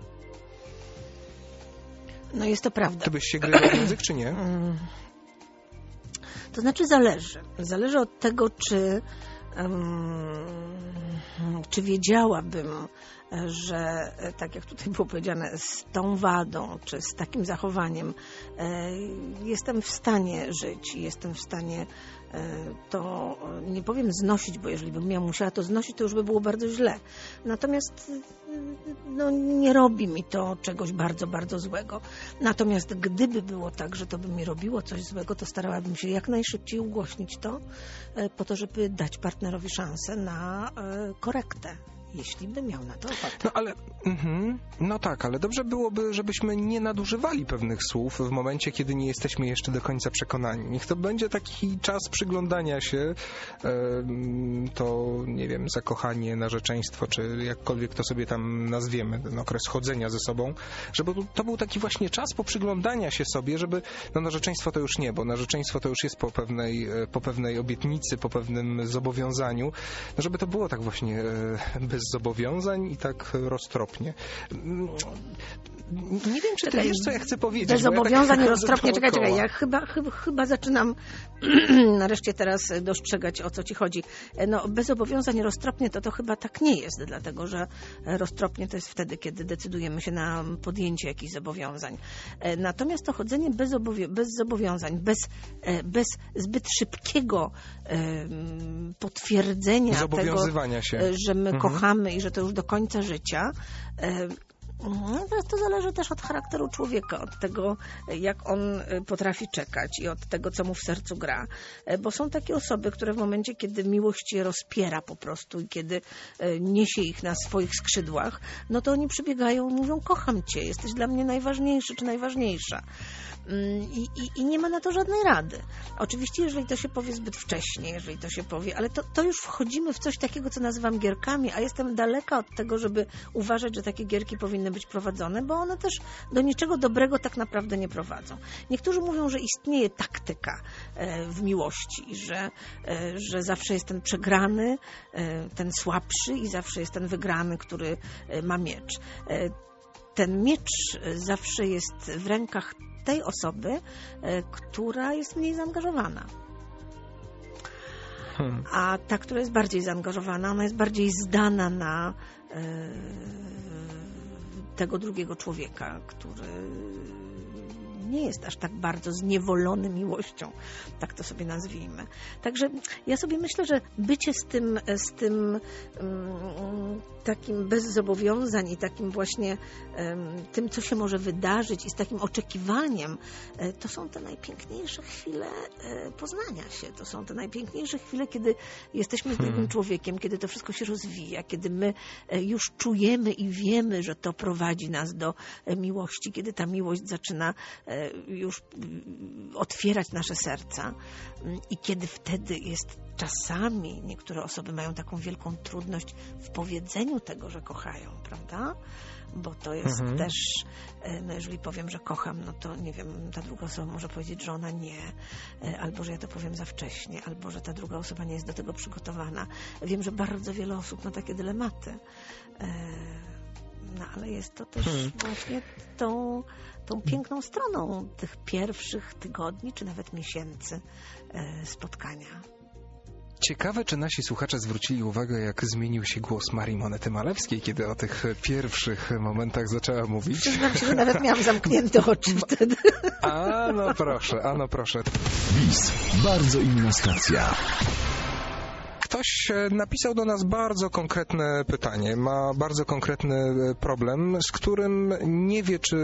[SPEAKER 2] No jest to prawda.
[SPEAKER 1] Ty byś się gryzła w język, czy nie?
[SPEAKER 2] To znaczy zależy. Zależy od tego, czy wiedziałabym, że tak jak tutaj było powiedziane, z tą wadą, czy z takim zachowaniem jestem w stanie żyć i jestem w stanie to, nie powiem znosić, bo jeżeli bym musiała to znosić, to już by było bardzo źle. Natomiast no, nie robi mi to czegoś bardzo, bardzo złego. Natomiast gdyby było tak, że to by mi robiło coś złego, to starałabym się jak najszybciej ugłośnić to, po to, żeby dać partnerowi szansę na korektę, jeśli by miał na to ochotę.
[SPEAKER 1] No ale, no tak, ale dobrze byłoby, żebyśmy nie nadużywali pewnych słów w momencie, kiedy nie jesteśmy jeszcze do końca przekonani. Niech to będzie taki czas przyglądania się, to nie wiem, zakochanie, narzeczeństwo, czy jakkolwiek to sobie tam nazwiemy, ten okres chodzenia ze sobą, żeby to był taki właśnie czas poprzyglądania się sobie, żeby, no narzeczeństwo to już nie, bo narzeczeństwo to już jest po pewnej obietnicy, po pewnym zobowiązaniu, no żeby to było tak właśnie bez zobowiązań i tak roztropnie. Nie wiem, czy ty wiesz, co ja chcę powiedzieć.
[SPEAKER 2] Bez zobowiązań
[SPEAKER 1] ja
[SPEAKER 2] roztropnie. Czekaj. Ja chyba zaczynam nareszcie teraz dostrzegać, o co ci chodzi. No, bez zobowiązań roztropnie to chyba tak nie jest, dlatego że roztropnie to jest wtedy, kiedy decydujemy się na podjęcie jakichś zobowiązań. Natomiast to chodzenie bez zobowiązań, bez zbyt szybkiego potwierdzenia tego, że my kochamy i że to już do końca życia. To zależy też od charakteru człowieka, od tego, jak on potrafi czekać i od tego, co mu w sercu gra. Bo są takie osoby, które w momencie, kiedy miłość je rozpiera po prostu i kiedy niesie ich na swoich skrzydłach, no to oni przybiegają i mówią: kocham cię, jesteś dla mnie najważniejszy czy najważniejsza. I nie ma na to żadnej rady. Oczywiście, jeżeli to się powie zbyt wcześnie, jeżeli to się powie, ale to już wchodzimy w coś takiego, co nazywam gierkami, a jestem daleka od tego, żeby uważać, że takie gierki powinny być prowadzone, bo one też do niczego dobrego tak naprawdę nie prowadzą. Niektórzy mówią, że istnieje taktyka w miłości, że zawsze jest ten przegrany, ten słabszy i zawsze jest ten wygrany, który ma miecz. Ten miecz zawsze jest w rękach tej osoby, która jest mniej zaangażowana. A ta, która jest bardziej zaangażowana, ona jest bardziej zdana na tego drugiego człowieka, który nie jest aż tak bardzo zniewolony miłością, tak to sobie nazwijmy. Także ja sobie myślę, że bycie z tym takim bez zobowiązań i takim właśnie tym, co się może wydarzyć i z takim oczekiwaniem, to są te najpiękniejsze chwile poznania się. To są te najpiękniejsze chwile, kiedy jesteśmy z drugim człowiekiem, kiedy to wszystko się rozwija, kiedy my już czujemy i wiemy, że to prowadzi nas do miłości, kiedy ta miłość zaczyna już otwierać nasze serca i kiedy wtedy jest czasami, niektóre osoby mają taką wielką trudność w powiedzeniu tego, że kochają, prawda? Bo to jest też, no jeżeli powiem, że kocham, no to nie wiem, ta druga osoba może powiedzieć, że ona nie, albo że ja to powiem za wcześnie, albo że ta druga osoba nie jest do tego przygotowana. Wiem, że bardzo wiele osób ma takie dylematy. No ale jest to też właśnie tą piękną stroną tych pierwszych tygodni, czy nawet miesięcy spotkania.
[SPEAKER 1] Ciekawe, czy nasi słuchacze zwrócili uwagę, jak zmienił się głos Marii Monety Malewskiej, kiedy o tych pierwszych momentach zaczęła mówić.
[SPEAKER 2] Przyznam się, że nawet miałam zamknięte oczy wtedy.
[SPEAKER 1] A no proszę.
[SPEAKER 3] BIS. Bardzo inna stacja.
[SPEAKER 1] Ktoś napisał do nas bardzo konkretne pytanie, ma bardzo konkretny problem, z którym nie wie, czy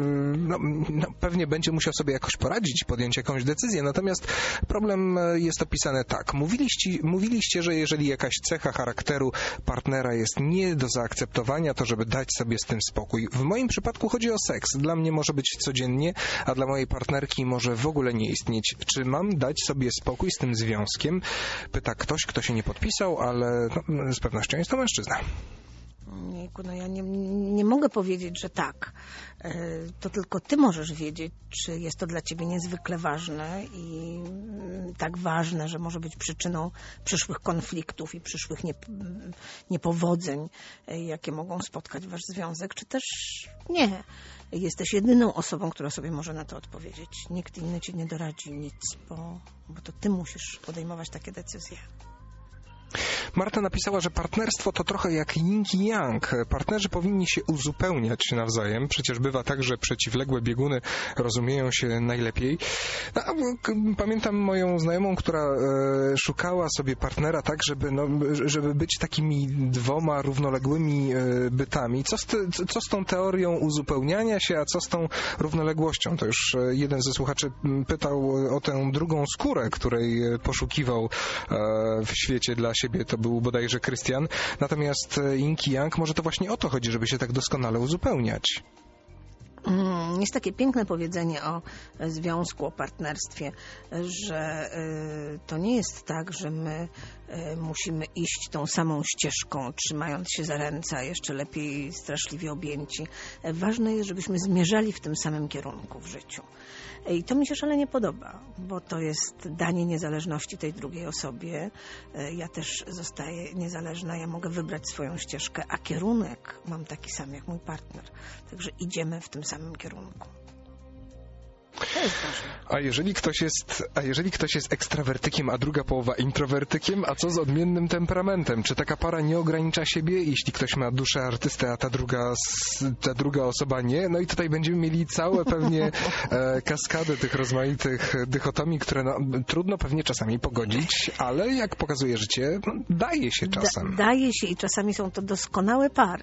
[SPEAKER 1] pewnie będzie musiał sobie jakoś poradzić, podjąć jakąś decyzję, natomiast problem jest opisany tak. Mówiliście, że jeżeli jakaś cecha charakteru partnera jest nie do zaakceptowania, to żeby dać sobie z tym spokój. W moim przypadku chodzi o seks. Dla mnie może być codziennie, a dla mojej partnerki może w ogóle nie istnieć. Czy mam dać sobie spokój z tym związkiem? Pyta ktoś, kto się nie podpisał, ale z pewnością jest to mężczyzna.
[SPEAKER 2] Jejku, no ja nie mogę powiedzieć, że tak. To tylko ty możesz wiedzieć, czy jest to dla ciebie niezwykle ważne i tak ważne, że może być przyczyną przyszłych konfliktów i przyszłych niepowodzeń, jakie mogą spotkać wasz związek, czy też nie. Jesteś jedyną osobą, która sobie może na to odpowiedzieć. Nikt inny ci nie doradzi nic, bo to ty musisz podejmować takie decyzje.
[SPEAKER 1] Marta napisała, że partnerstwo to trochę jak yin i yang. Partnerzy powinni się uzupełniać nawzajem. Przecież bywa tak, że przeciwległe bieguny rozumieją się najlepiej. Pamiętam moją znajomą, która szukała sobie partnera tak, żeby być takimi dwoma równoległymi bytami. Co z tą teorią uzupełniania się, a co z tą równoległością? To już jeden ze słuchaczy pytał o tę drugą skórę, której poszukiwał w świecie dla siebie. To był bodajże Krystian. Natomiast yin i yang, może to właśnie o to chodzi, żeby się tak doskonale uzupełniać.
[SPEAKER 2] Jest takie piękne powiedzenie o związku, o partnerstwie, że to nie jest tak, że my musimy iść tą samą ścieżką, trzymając się za ręce, a jeszcze lepiej straszliwie objęci. Ważne jest, żebyśmy zmierzali w tym samym kierunku w życiu. I to mi się szalenie podoba, bo to jest danie niezależności tej drugiej osobie. Ja też zostaję niezależna, ja mogę wybrać swoją ścieżkę, a kierunek mam taki sam jak mój partner. Także idziemy w tym samym kierunku. To jest ważne.
[SPEAKER 1] A jeżeli ktoś jest ekstrawertykiem, a druga połowa introwertykiem, a co z odmiennym temperamentem? Czy taka para nie ogranicza siebie, jeśli ktoś ma duszę artystę, a ta druga osoba nie? No i tutaj będziemy mieli całe pewnie kaskadę tych rozmaitych dychotomii, które trudno pewnie czasami pogodzić, ale jak pokazuje życie, daje się czasem.
[SPEAKER 2] Daje się i czasami są to doskonałe pary.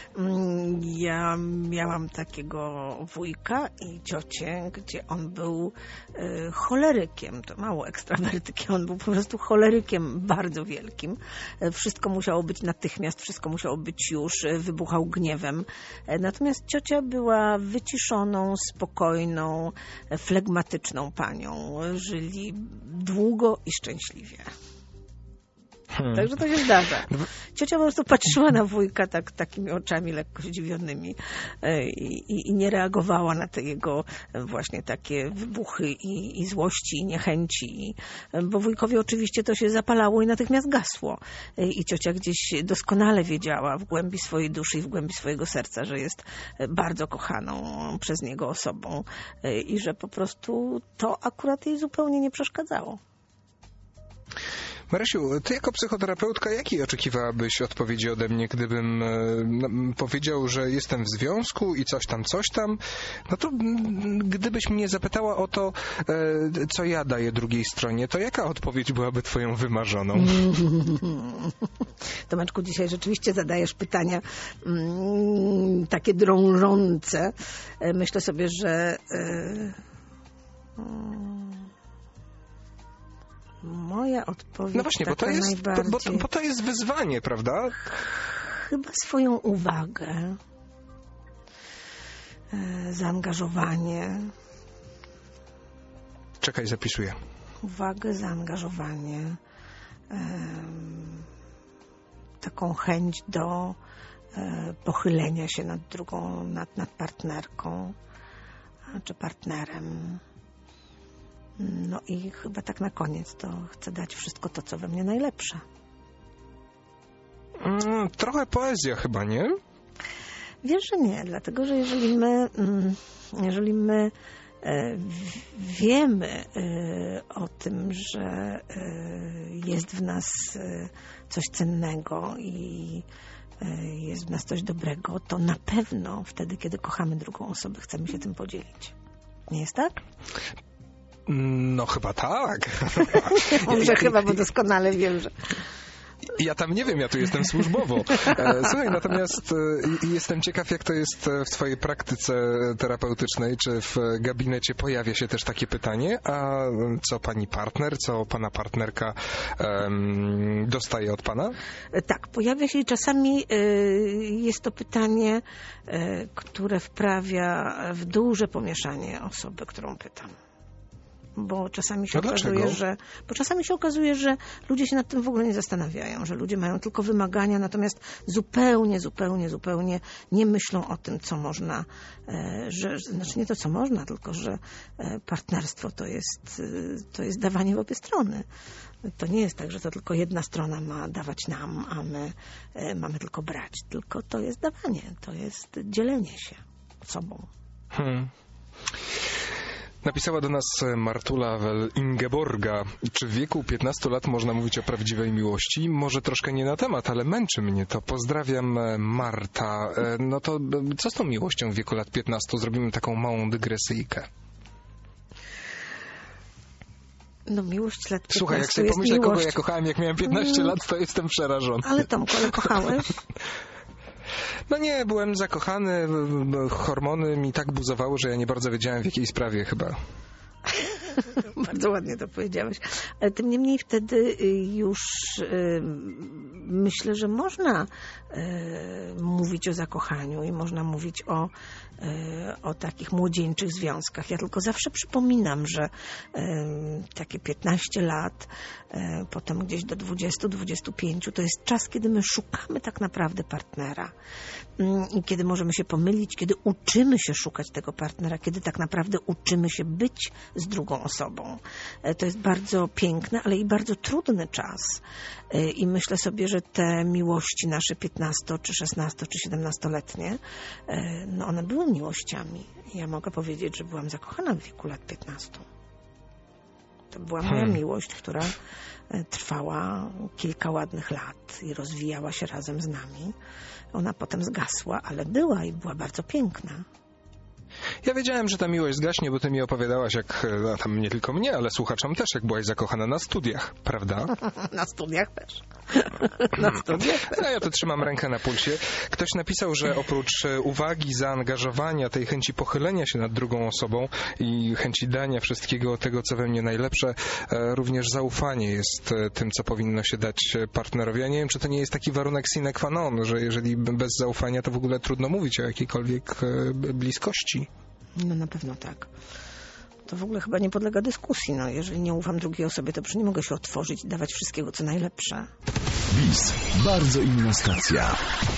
[SPEAKER 2] Ja miałam takiego wujka i ciocię, gdzie on był cholerykiem, to mało ekstrawertykiem, on był po prostu cholerykiem bardzo wielkim. Wszystko musiało być natychmiast, wszystko musiało być już, wybuchał gniewem. Natomiast ciocia była wyciszoną, spokojną, flegmatyczną panią. Żyli długo i szczęśliwie. Także to się zdarza. Ciocia po prostu patrzyła na wujka takimi oczami lekko zdziwionymi i nie reagowała na te jego właśnie takie wybuchy i złości, i niechęci. Bo wujkowi oczywiście to się zapalało i natychmiast gasło. I ciocia gdzieś doskonale wiedziała w głębi swojej duszy i w głębi swojego serca, że jest bardzo kochaną przez niego osobą i że po prostu to akurat jej zupełnie nie przeszkadzało.
[SPEAKER 1] Marysiu, ty jako psychoterapeutka, jakiej oczekiwałabyś odpowiedzi ode mnie, gdybym powiedział, że jestem w związku i coś tam, no to gdybyś mnie zapytała o to, co ja daję drugiej stronie, to jaka odpowiedź byłaby twoją wymarzoną?
[SPEAKER 2] Tomeczku, dzisiaj rzeczywiście zadajesz pytania takie drążące. Myślę sobie, że moja odpowiedź
[SPEAKER 1] no właśnie, bo to jest wyzwanie, prawda?
[SPEAKER 2] Chyba swoją uwagę, zaangażowanie.
[SPEAKER 1] Czekaj, zapisuję.
[SPEAKER 2] Uwagę, zaangażowanie, taką chęć do pochylenia się nad partnerką czy partnerem. No i chyba tak na koniec to chcę dać wszystko to, co we mnie najlepsze.
[SPEAKER 1] Trochę poezja chyba, nie?
[SPEAKER 2] Wiesz, że nie, dlatego że jeżeli my wiemy o tym, że jest w nas coś cennego i jest w nas coś dobrego, to na pewno wtedy, kiedy kochamy drugą osobę, chcemy się tym podzielić. Nie jest tak?
[SPEAKER 1] No chyba tak.
[SPEAKER 2] Może chyba, bo doskonale wiem, że...
[SPEAKER 1] Ja tam nie wiem, ja tu jestem służbowo. Słuchaj, natomiast jestem ciekaw, jak to jest w twojej praktyce terapeutycznej, czy w gabinecie pojawia się też takie pytanie, a co pani partner, co pana partnerka dostaje od pana?
[SPEAKER 2] Tak, pojawia się i czasami jest to pytanie, które wprawia w duże pomieszanie osobę, którą pytam. Bo czasami się okazuje, że ludzie się nad tym w ogóle nie zastanawiają, że ludzie mają tylko wymagania, natomiast zupełnie nie myślą o tym, co można, znaczy nie to, co można, tylko że partnerstwo to jest dawanie w obie strony. To nie jest tak, że to tylko jedna strona ma dawać nam, a my mamy tylko brać, tylko to jest dawanie, to jest dzielenie się sobą.
[SPEAKER 1] Napisała do nas Martula Ingeborga. Czy w wieku 15 lat można mówić o prawdziwej miłości? Może troszkę nie na temat, ale męczy mnie to. Pozdrawiam, Marta. No to co z tą miłością w wieku lat 15? Zrobimy taką małą dygresyjkę.
[SPEAKER 2] No miłość lat 15.
[SPEAKER 1] Słuchaj, jak sobie pomyślę, kogo ja kochałem, jak miałem 15 lat, to jestem przerażony.
[SPEAKER 2] Ale Tomku, ale kochałeś?
[SPEAKER 1] No nie, byłem zakochany, hormony mi tak buzowały, że ja nie bardzo wiedziałem, w jakiej sprawie chyba.
[SPEAKER 2] Bardzo ładnie to powiedziałeś. Ale tym niemniej wtedy już myślę, że można mówić o zakochaniu i można mówić o takich młodzieńczych związkach. Ja tylko zawsze przypominam, że takie 15 lat, potem gdzieś do 20-25, to jest czas, kiedy my szukamy tak naprawdę partnera. I kiedy możemy się pomylić, kiedy uczymy się szukać tego partnera, kiedy tak naprawdę uczymy się być z drugą osobą. To jest bardzo piękny, ale i bardzo trudny czas. I myślę sobie, że te miłości nasze 15, czy 16, czy 17-letnie, no one były miłościami. Ja mogę powiedzieć, że byłam zakochana w wieku lat 15. To była moja miłość, która trwała kilka ładnych lat i rozwijała się razem z nami. Ona potem zgasła, ale była i była bardzo piękna.
[SPEAKER 1] Ja wiedziałem, że ta miłość zgaśnie, bo ty mi opowiadałaś, jak tam nie tylko mnie, ale słuchaczom też, jak byłaś zakochana na studiach, prawda?
[SPEAKER 2] Na studiach też. Na studiach też.
[SPEAKER 1] No ja to trzymam rękę na pulsie. Ktoś napisał, że oprócz uwagi, zaangażowania, tej chęci pochylenia się nad drugą osobą i chęci dania wszystkiego tego, co we mnie najlepsze, również zaufanie jest tym, co powinno się dać partnerowi. Ja nie wiem, czy to nie jest taki warunek sine qua non, że jeżeli bez zaufania, to w ogóle trudno mówić o jakiejkolwiek bliskości.
[SPEAKER 2] No na pewno tak. To w ogóle chyba nie podlega dyskusji. No, jeżeli nie ufam drugiej osobie, to przecież nie mogę się otworzyć i dawać wszystkiego, co najlepsze.
[SPEAKER 3] BIS. Bardzo inna stacja.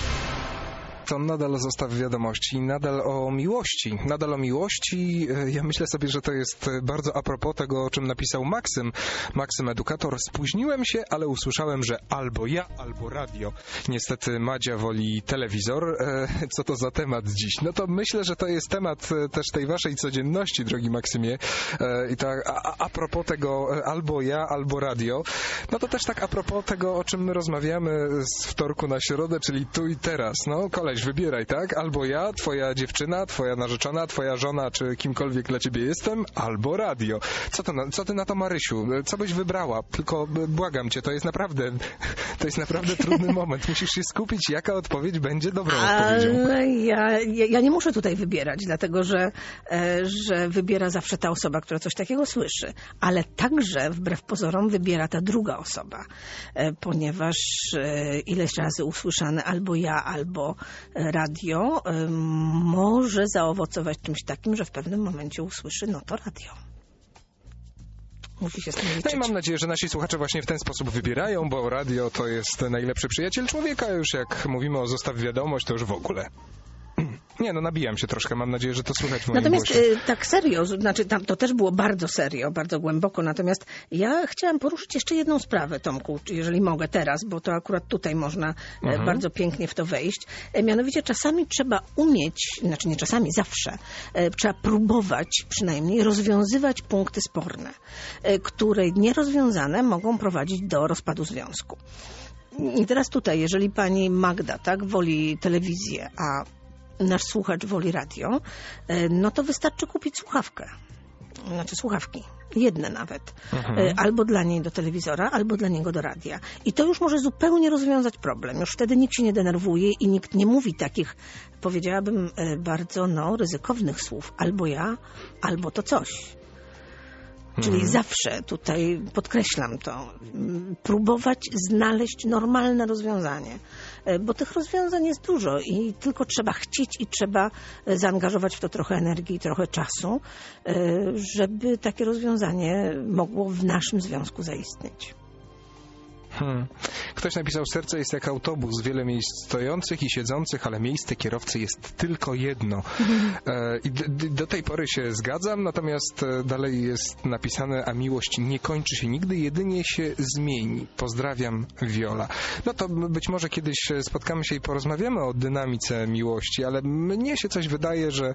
[SPEAKER 1] To nadal zostaw wiadomości, nadal o miłości. Nadal o miłości. Ja myślę sobie, że to jest bardzo a propos tego, o czym napisał Maksym. Maksym edukator. Spóźniłem się, ale usłyszałem, że albo ja, albo radio. Niestety Madzia woli telewizor. Co to za temat dziś? No to myślę, że to jest temat też tej waszej codzienności, drogi Maksymie. I tak a propos tego albo ja, albo radio. No to też tak a propos tego, o czym my rozmawiamy z wtorku na środę, czyli tu i teraz. No koleś, wybieraj, tak? Albo ja, twoja dziewczyna, twoja narzeczona, twoja żona, czy kimkolwiek dla ciebie jestem, albo radio. Co ty na to, Marysiu? Co byś wybrała? Tylko błagam cię, to jest naprawdę trudny moment. Musisz się skupić, jaka odpowiedź będzie dobrą odpowiedzią.
[SPEAKER 2] Ale ja nie muszę tutaj wybierać, dlatego że wybiera zawsze ta osoba, która coś takiego słyszy. Ale także, wbrew pozorom, wybiera ta druga osoba. Ponieważ ileś razy usłyszane albo ja, albo radio może zaowocować czymś takim, że w pewnym momencie usłyszy, no to radio. Musi się z tym liczyć.
[SPEAKER 1] No i mam nadzieję, że nasi słuchacze właśnie w ten sposób wybierają, bo radio to jest najlepszy przyjaciel człowieka. Już jak mówimy o zostaw wiadomość, to już w ogóle. Nie, no nabijam się troszkę, mam nadzieję, że to słychać w moim
[SPEAKER 2] Natomiast
[SPEAKER 1] głosie.
[SPEAKER 2] tak serio, znaczy tam to też było bardzo serio, bardzo głęboko, natomiast ja chciałam poruszyć jeszcze jedną sprawę, Tomku, jeżeli mogę teraz, bo to akurat tutaj można bardzo pięknie w to wejść. Mianowicie czasami trzeba umieć, znaczy nie czasami, zawsze, trzeba próbować przynajmniej rozwiązywać punkty sporne, które nierozwiązane mogą prowadzić do rozpadu związku. I teraz tutaj, jeżeli pani Magda, tak, woli telewizję, a nasz słuchacz woli radio, no to wystarczy kupić słuchawkę. Znaczy słuchawki, jedne nawet. Albo dla niej do telewizora, albo dla niego do radia. I to już może zupełnie rozwiązać problem. Już wtedy nikt się nie denerwuje i nikt nie mówi takich, powiedziałabym, bardzo ryzykownych słów. Albo ja, albo to coś. Czyli zawsze tutaj podkreślam to, próbować znaleźć normalne rozwiązanie, bo tych rozwiązań jest dużo i tylko trzeba chcieć i trzeba zaangażować w to trochę energii i trochę czasu, żeby takie rozwiązanie mogło w naszym związku zaistnieć.
[SPEAKER 1] Ktoś napisał, serce jest jak autobus, wiele miejsc stojących i siedzących, ale miejsce kierowcy jest tylko jedno. I do tej pory się zgadzam, natomiast dalej jest napisane, a miłość nie kończy się nigdy, jedynie się zmieni. Pozdrawiam, Wiola. No to być może kiedyś spotkamy się i porozmawiamy o dynamice miłości, ale mnie się coś wydaje, że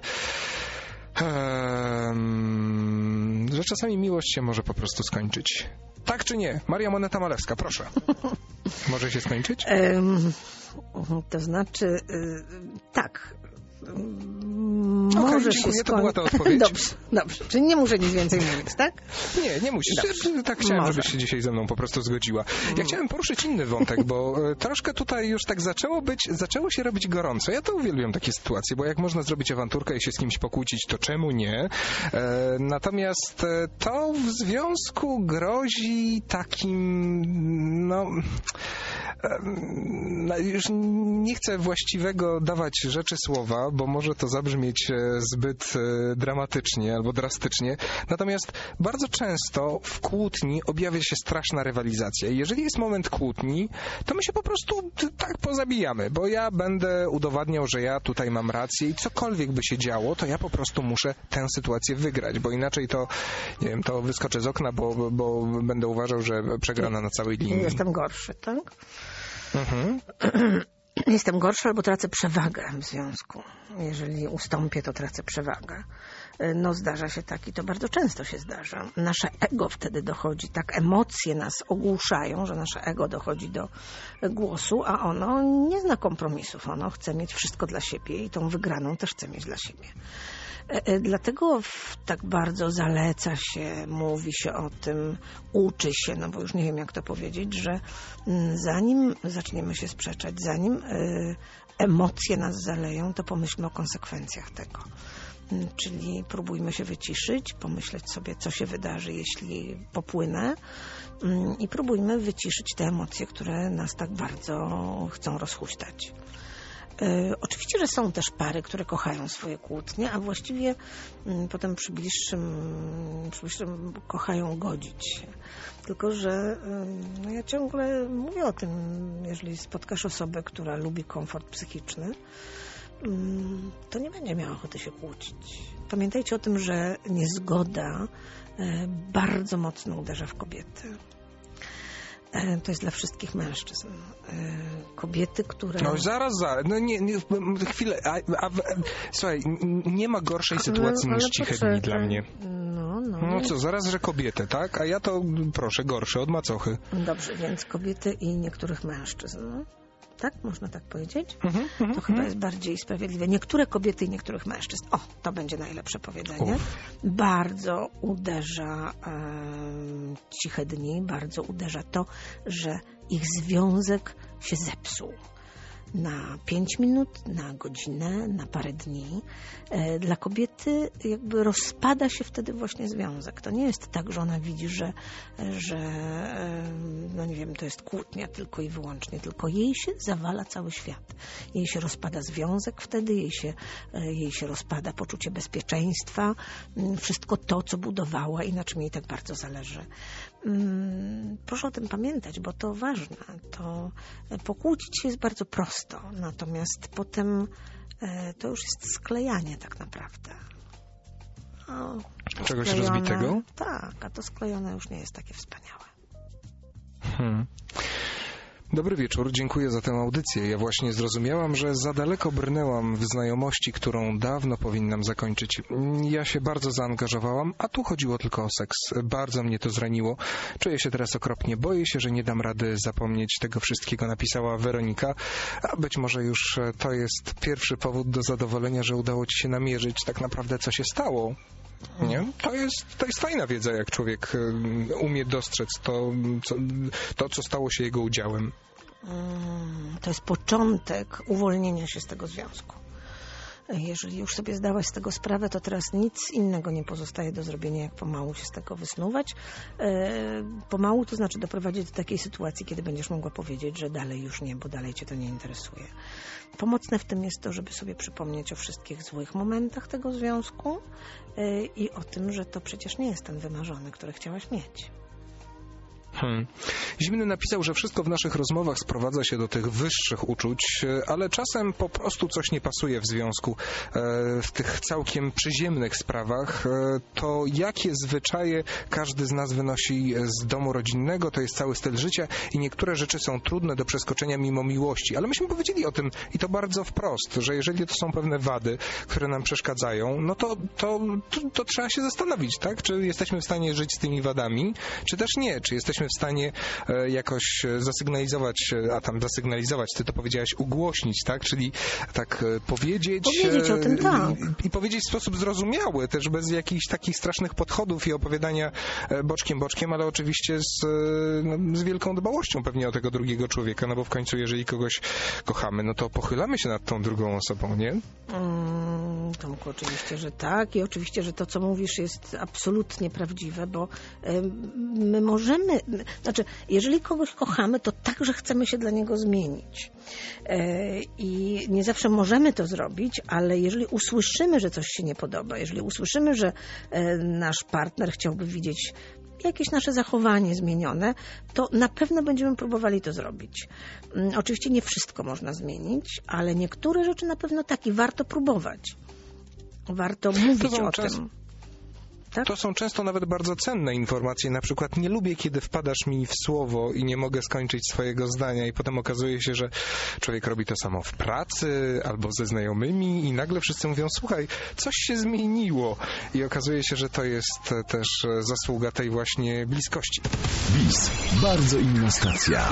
[SPEAKER 1] czasami miłość się może po prostu skończyć. Tak czy nie? Maria Moneta Malewska, proszę. Może się skończyć?
[SPEAKER 2] To znaczy, tak.
[SPEAKER 1] Może się skończyć. To była ta odpowiedź.
[SPEAKER 2] Dobrze. Czyli nie muszę nic więcej mówić, tak?
[SPEAKER 1] Nie musisz. Dobrze. Tak chciałem, żebyś się dzisiaj ze mną po prostu zgodziła. Ja chciałem poruszyć inny wątek, bo troszkę tutaj już tak zaczęło się robić gorąco. Ja to uwielbiam takie sytuacje, bo jak można zrobić awanturkę i się z kimś pokłócić, to czemu nie? Natomiast to w związku grozi takim, już nie chcę właściwego dawać rzeczy słowa, bo może to zabrzmieć zbyt dramatycznie albo drastycznie. Natomiast bardzo często w kłótni objawia się straszna rywalizacja. I jeżeli jest moment kłótni, to my się po prostu tak pozabijamy, bo ja będę udowadniał, że ja tutaj mam rację i cokolwiek by się działo, to ja po prostu muszę tę sytuację wygrać, bo inaczej to, nie wiem, to wyskoczę z okna, bo będę uważał, że przegrana na całej linii.
[SPEAKER 2] Jestem gorszy, tak? Jestem gorsza albo tracę przewagę w związku. Jeżeli ustąpię, to tracę przewagę. Zdarza się tak i to bardzo często się zdarza. Nasze ego wtedy dochodzi, tak emocje nas ogłuszają, że nasze ego dochodzi do głosu, a ono nie zna kompromisów. Ono chce mieć wszystko dla siebie i tą wygraną też chce mieć dla siebie. Dlatego tak bardzo zaleca się, mówi się o tym, uczy się, bo już nie wiem jak to powiedzieć, że zanim zaczniemy się sprzeczać, zanim emocje nas zaleją, to pomyślmy o konsekwencjach tego. Czyli próbujmy się wyciszyć, pomyśleć sobie, co się wydarzy, jeśli popłynę i próbujmy wyciszyć te emocje, które nas tak bardzo chcą rozhuśtać. Oczywiście, że są też pary, które kochają swoje kłótnie, a właściwie potem przy bliższym kochają godzić się. Tylko że ja ciągle mówię o tym, jeżeli spotkasz osobę, która lubi komfort psychiczny, to nie będzie miała ochoty się kłócić. Pamiętajcie o tym, że niezgoda bardzo mocno uderza w kobiety. To jest dla wszystkich mężczyzn. Kobiety, które...
[SPEAKER 1] zaraz. Chwilę. Słuchaj, nie ma gorszej sytuacji niż ciche dni dla mnie. Zaraz, że kobiety, tak? A ja to, proszę, gorsze od macochy.
[SPEAKER 2] Dobrze, więc kobiety i niektórych mężczyzn. Tak? Można tak powiedzieć? To chyba jest bardziej sprawiedliwe. Niektóre kobiety i niektórych mężczyzn. To będzie najlepsze powiedzenie. Bardzo uderza ciche dni, bardzo uderza to, że ich związek się zepsuł. Na 5 minut, na godzinę, na parę dni. Dla kobiety jakby rozpada się wtedy właśnie związek. To nie jest tak, że ona widzi, że to jest kłótnia tylko i wyłącznie, tylko jej się zawala cały świat. Jej się rozpada związek wtedy, jej się rozpada poczucie bezpieczeństwa, wszystko to, co budowała i na czym jej tak bardzo zależy. proszę o tym pamiętać, bo to ważne. To pokłócić się jest bardzo prosto, natomiast potem to już jest sklejanie tak naprawdę.
[SPEAKER 1] Czegoś rozbitego?
[SPEAKER 2] Tak, a to sklejone już nie jest takie wspaniałe.
[SPEAKER 1] Dobry wieczór, dziękuję za tę audycję. Ja właśnie zrozumiałam, że za daleko brnęłam w znajomości, którą dawno powinnam zakończyć. Ja się bardzo zaangażowałam, a tu chodziło tylko o seks. Bardzo mnie to zraniło. Czuję się teraz okropnie. Boję się, że nie dam rady zapomnieć tego wszystkiego, napisała Weronika. A być może już to jest pierwszy powód do zadowolenia, że udało ci się namierzyć tak naprawdę, co się stało. Nie? To jest fajna wiedza, jak człowiek umie dostrzec to, co stało się jego udziałem.
[SPEAKER 2] To jest początek uwolnienia się z tego związku. Jeżeli już sobie zdałaś z tego sprawę, to teraz nic innego nie pozostaje do zrobienia, jak pomału się z tego wysnuwać. Pomału to znaczy doprowadzić do takiej sytuacji, kiedy będziesz mogła powiedzieć, że dalej już nie, bo dalej cię to nie interesuje. Pomocne w tym jest to, żeby sobie przypomnieć o wszystkich złych momentach tego związku i o tym, że to przecież nie jest ten wymarzony, który chciałaś mieć.
[SPEAKER 1] Zimny napisał, że wszystko w naszych rozmowach sprowadza się do tych wyższych uczuć, ale czasem po prostu coś nie pasuje w związku. W tych całkiem przyziemnych sprawach to jakie zwyczaje każdy z nas wynosi z domu rodzinnego, to jest cały styl życia i niektóre rzeczy są trudne do przeskoczenia mimo miłości. Ale myśmy powiedzieli o tym i to bardzo wprost, że jeżeli to są pewne wady, które nam przeszkadzają, no to trzeba się zastanowić, tak? Czy jesteśmy w stanie żyć z tymi wadami, czy też nie? Czy jesteśmy w stanie jakoś zasygnalizować, ty to powiedziałaś, ugłośnić, tak? Czyli tak powiedzieć
[SPEAKER 2] o tym, tak.
[SPEAKER 1] I powiedzieć w sposób zrozumiały, też bez jakichś takich strasznych podchodów i opowiadania boczkiem, ale oczywiście z wielką dbałością pewnie o tego drugiego człowieka, no bo w końcu jeżeli kogoś kochamy, no to pochylamy się nad tą drugą osobą, nie?
[SPEAKER 2] Tomku, oczywiście, że tak i oczywiście, że to, co mówisz, jest absolutnie prawdziwe, bo my możemy, jeżeli kogoś kochamy, to także chcemy się dla niego zmienić. I nie zawsze możemy to zrobić, ale jeżeli usłyszymy, że coś się nie podoba, jeżeli usłyszymy, że nasz partner chciałby widzieć jakieś nasze zachowanie zmienione, to na pewno będziemy próbowali to zrobić. Oczywiście nie wszystko można zmienić, ale niektóre rzeczy na pewno tak i warto próbować. Warto mówić o tym. Tak?
[SPEAKER 1] To są często nawet bardzo cenne informacje. Na przykład nie lubię, kiedy wpadasz mi w słowo i nie mogę skończyć swojego zdania i potem okazuje się, że człowiek robi to samo w pracy albo ze znajomymi i nagle wszyscy mówią, słuchaj, coś się zmieniło i okazuje się, że to jest też zasługa tej właśnie bliskości.
[SPEAKER 3] BIS. Bardzo inna stacja.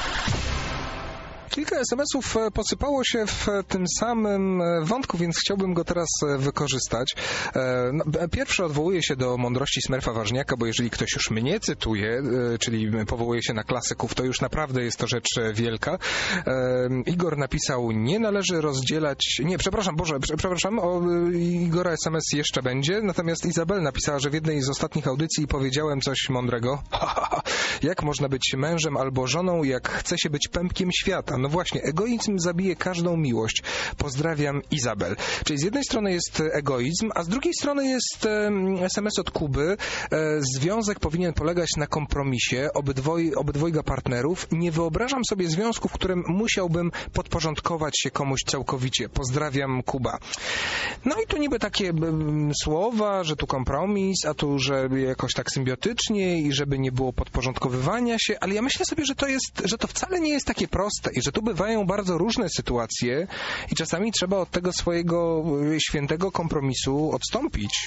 [SPEAKER 1] Kilka SMS-ów posypało się w tym samym wątku, więc chciałbym go teraz wykorzystać. Pierwszy odwołuje się do mądrości Smerfa Ważniaka, bo jeżeli ktoś już mnie cytuje, czyli powołuje się na klasyków, to już naprawdę jest to rzecz wielka. Igor napisał, nie należy rozdzielać... Nie, przepraszam, o Igora SMS jeszcze będzie, natomiast Izabel napisała, że w jednej z ostatnich audycji powiedziałem coś mądrego. Jak można być mężem albo żoną, jak chce się być pępkiem świata? No właśnie, egoizm zabije każdą miłość. Pozdrawiam, Izabel. Czyli z jednej strony jest egoizm, a z drugiej strony jest SMS od Kuby. Związek powinien polegać na kompromisie obydwojga partnerów. Nie wyobrażam sobie związku, w którym musiałbym podporządkować się komuś całkowicie. Pozdrawiam, Kuba. No i tu niby takie słowa, że tu kompromis, a tu, że jakoś tak symbiotycznie i żeby nie było podporządkowywania się, ale ja myślę sobie, że to wcale nie jest takie proste i że tu bywają bardzo różne sytuacje i czasami trzeba od tego swojego świętego kompromisu odstąpić.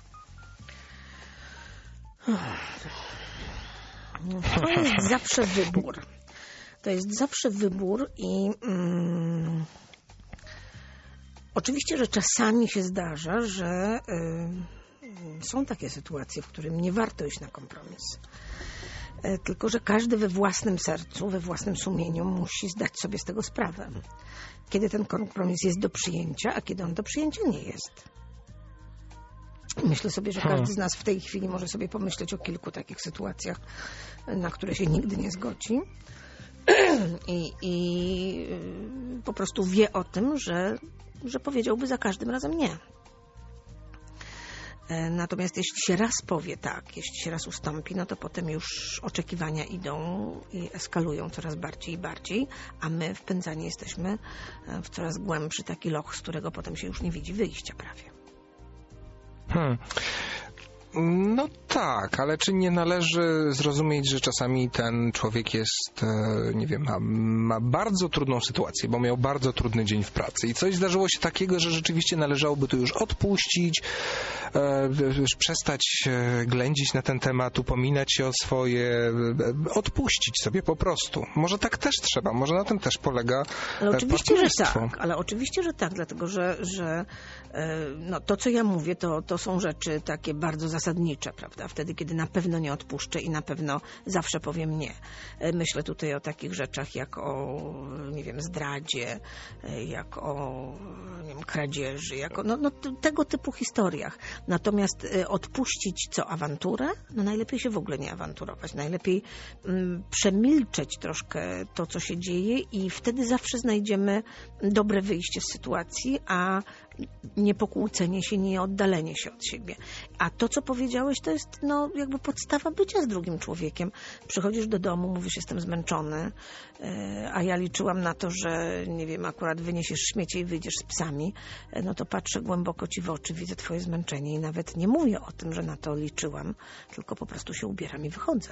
[SPEAKER 2] To jest zawsze wybór. To jest zawsze wybór i oczywiście, że czasami się zdarza, że są takie sytuacje, w których nie warto iść na kompromis. Tylko że każdy we własnym sercu, we własnym sumieniu musi zdać sobie z tego sprawę. Kiedy ten kompromis jest do przyjęcia, a kiedy on do przyjęcia nie jest. Myślę sobie, że każdy z nas w tej chwili może sobie pomyśleć o kilku takich sytuacjach, na które się nigdy nie zgodzi. I po prostu wie o tym, że powiedziałby za każdym razem nie. Natomiast jeśli się raz powie tak, jeśli się raz ustąpi, no to potem już oczekiwania idą i eskalują coraz bardziej i bardziej, a my wpędzani jesteśmy w coraz głębszy taki loch, z którego potem się już nie widzi wyjścia prawie.
[SPEAKER 1] No tak, ale czy nie należy zrozumieć, że czasami ten człowiek jest, nie wiem, ma bardzo trudną sytuację, bo miał bardzo trudny dzień w pracy i coś zdarzyło się takiego, że rzeczywiście należałoby to już odpuścić, przestać ględzić na ten temat, upominać się o swoje, odpuścić sobie po prostu. Może tak też trzeba, może na tym też polega partnerstwo.
[SPEAKER 2] Ale oczywiście, że tak, dlatego że no, to, co ja mówię, to są rzeczy takie bardzo zasadnicze, prawda? Wtedy, kiedy na pewno nie odpuszczę i na pewno zawsze powiem nie. Myślę tutaj o takich rzeczach jak o, nie wiem, zdradzie, jak o, nie wiem, kradzieży, jak o, no, tego typu historiach. Natomiast odpuścić co, awanturę? No najlepiej się w ogóle nie awanturować. Najlepiej przemilczeć troszkę to, co się dzieje i wtedy zawsze znajdziemy dobre wyjście z sytuacji, a nie pokłócenie się, nie oddalenie się od siebie. A to, co powiedziałeś, to jest no, jakby podstawa bycia z drugim człowiekiem. Przychodzisz do domu, mówisz, jestem zmęczony, a ja liczyłam na to, że nie wiem, akurat wyniesiesz śmiecie i wyjdziesz z psami, no to patrzę głęboko ci w oczy, widzę twoje zmęczenie i nawet nie mówię o tym, że na to liczyłam, tylko po prostu się ubieram i wychodzę.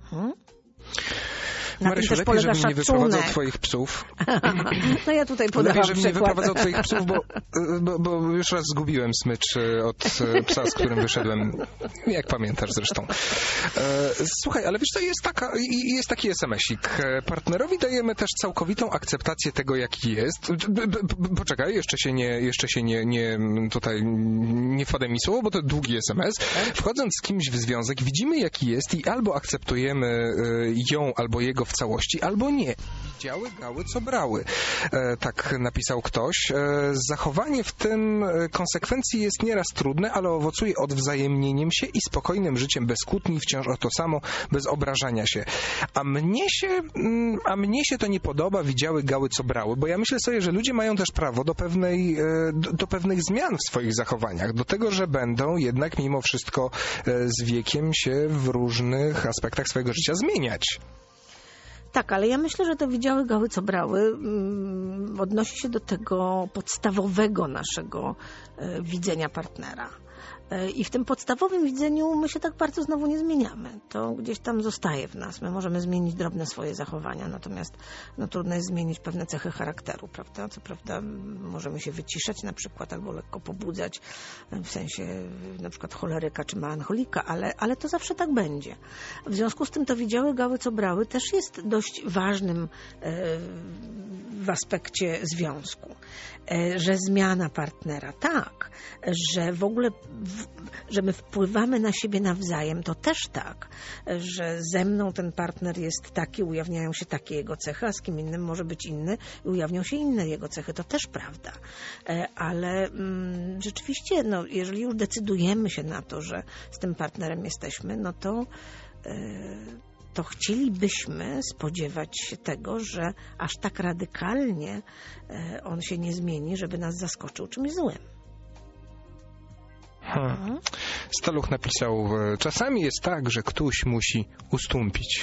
[SPEAKER 1] Marysiu, lepiej, żebym nie wyprowadzał twoich psów.
[SPEAKER 2] No ja tutaj podałam
[SPEAKER 1] lepiej, żebym nie wyprowadzał twoich psów, bo już raz zgubiłem smycz od psa, z którym wyszedłem. Jak pamiętasz zresztą. Słuchaj, ale wiesz, to jest taki SMS-ik. Partnerowi dajemy też całkowitą akceptację tego, jaki jest. Poczekaj, jeszcze się nie tutaj nie wpadaj mi słowo, bo to długi SMS. Wchodząc z kimś w związek, widzimy, jaki jest i albo akceptujemy ją, albo jego w całości, albo nie. Widziały, gały, co brały. Tak napisał ktoś. Zachowanie w tym konsekwencji jest nieraz trudne, ale owocuje odwzajemnieniem się i spokojnym życiem bez kłótni, wciąż o to samo, bez obrażania się. A mnie się to nie podoba, widziały, gały, co brały, bo ja myślę sobie, że ludzie mają też prawo do pewnych zmian w swoich zachowaniach, do tego, że będą jednak mimo wszystko z wiekiem się w różnych aspektach swojego życia zmieniać.
[SPEAKER 2] Tak, ale ja myślę, że to widziały, gały, co brały odnosi się do tego podstawowego naszego widzenia partnera. I w tym podstawowym widzeniu my się tak bardzo znowu nie zmieniamy. To gdzieś tam zostaje w nas. My możemy zmienić drobne swoje zachowania, natomiast no, trudno jest zmienić pewne cechy charakteru, prawda? Co prawda możemy się wyciszać na przykład albo lekko pobudzać, w sensie na przykład choleryka czy melancholika, ale to zawsze tak będzie. W związku z tym to widziały, gały, co brały też jest dość ważnym w aspekcie związku. Że zmiana partnera, tak, że w ogóle że my wpływamy na siebie nawzajem, to też tak, że ze mną ten partner jest taki, ujawniają się takie jego cechy, a z kim innym może być inny i ujawnią się inne jego cechy, to też prawda. Ale rzeczywiście, no, jeżeli już decydujemy się na to, że z tym partnerem jesteśmy, no to chcielibyśmy spodziewać się tego, że aż tak radykalnie on się nie zmieni, żeby nas zaskoczył czymś złym.
[SPEAKER 1] Staluch napisał, czasami jest tak, że ktoś musi ustąpić.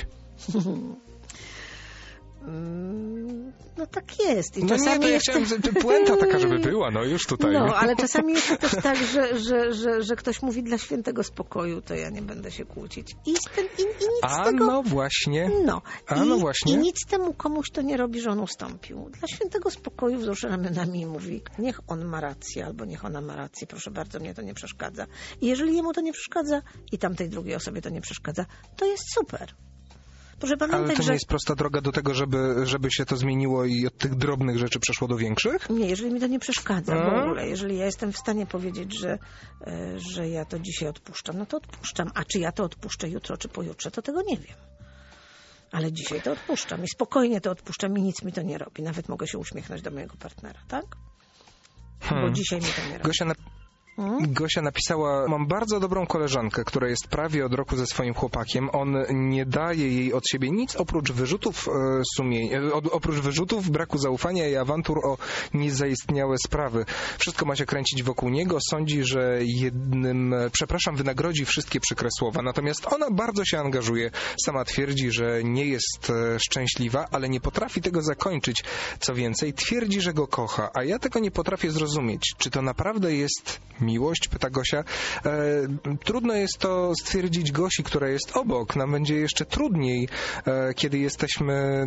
[SPEAKER 2] No tak jest. I
[SPEAKER 1] no
[SPEAKER 2] czasami
[SPEAKER 1] nie, to ja chciałem, puenta taka, żeby była, no już tutaj.
[SPEAKER 2] No, ale czasami jest to też tak, że ktoś mówi dla świętego spokoju, to ja nie będę się kłócić. I nic z tego...
[SPEAKER 1] no właśnie.
[SPEAKER 2] No.
[SPEAKER 1] No właśnie.
[SPEAKER 2] I nic temu komuś to nie robi, że on ustąpił. Dla świętego spokoju wzrusza ramionami i mówi, niech on ma rację, albo niech ona ma rację, proszę bardzo, mnie to nie przeszkadza. I jeżeli jemu to nie przeszkadza i tamtej drugiej osobie to nie przeszkadza, to jest super. Proszę pamiętać,
[SPEAKER 1] ale to nie jest prosta droga do tego, żeby się to zmieniło i od tych drobnych rzeczy przeszło do większych?
[SPEAKER 2] Nie, jeżeli mi to nie przeszkadza w ogóle. Jeżeli ja jestem w stanie powiedzieć, że ja to dzisiaj odpuszczam, no to odpuszczam. A czy ja to odpuszczę jutro czy pojutrze, to tego nie wiem. Ale dzisiaj to odpuszczam i spokojnie to odpuszczam i nic mi to nie robi. Nawet mogę się uśmiechnąć do mojego partnera, tak? Bo dzisiaj mi to nie robi.
[SPEAKER 1] Gosia napisała: mam bardzo dobrą koleżankę, która jest prawie od roku ze swoim chłopakiem. On nie daje jej od siebie nic oprócz wyrzutów oprócz wyrzutów, braku zaufania i awantur o niezaistniałe sprawy. Wszystko ma się kręcić wokół niego. Sądzi, że wynagrodzi wszystkie przykre słowa. Natomiast ona bardzo się angażuje. Sama twierdzi, że nie jest szczęśliwa, ale nie potrafi tego zakończyć. Co więcej, twierdzi, że go kocha, a ja tego nie potrafię zrozumieć. Czy to naprawdę jest miłość? Pyta Gosia. Trudno jest to stwierdzić Gosi, która jest obok. Nam będzie jeszcze trudniej, kiedy jesteśmy,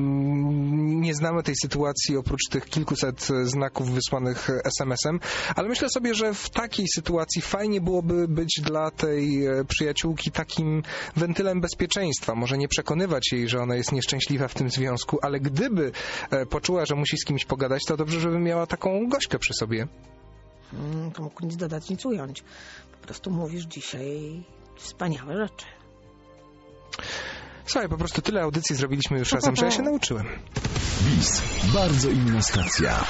[SPEAKER 1] nie znamy tej sytuacji oprócz tych kilkuset znaków wysłanych SMS-em, ale myślę sobie, że w takiej sytuacji fajnie byłoby być dla tej przyjaciółki takim wentylem bezpieczeństwa. Może nie przekonywać jej, że ona jest nieszczęśliwa w tym związku, ale gdyby poczuła, że musi z kimś pogadać, to dobrze, żeby miała taką Gośkę przy sobie.
[SPEAKER 2] To mógł nic dodać, nic ująć. Po prostu mówisz dzisiaj wspaniałe rzeczy.
[SPEAKER 1] Słuchaj, po prostu tyle audycji zrobiliśmy już razem, że ja się nauczyłem.
[SPEAKER 3] BIS. Bardzo inna stacja.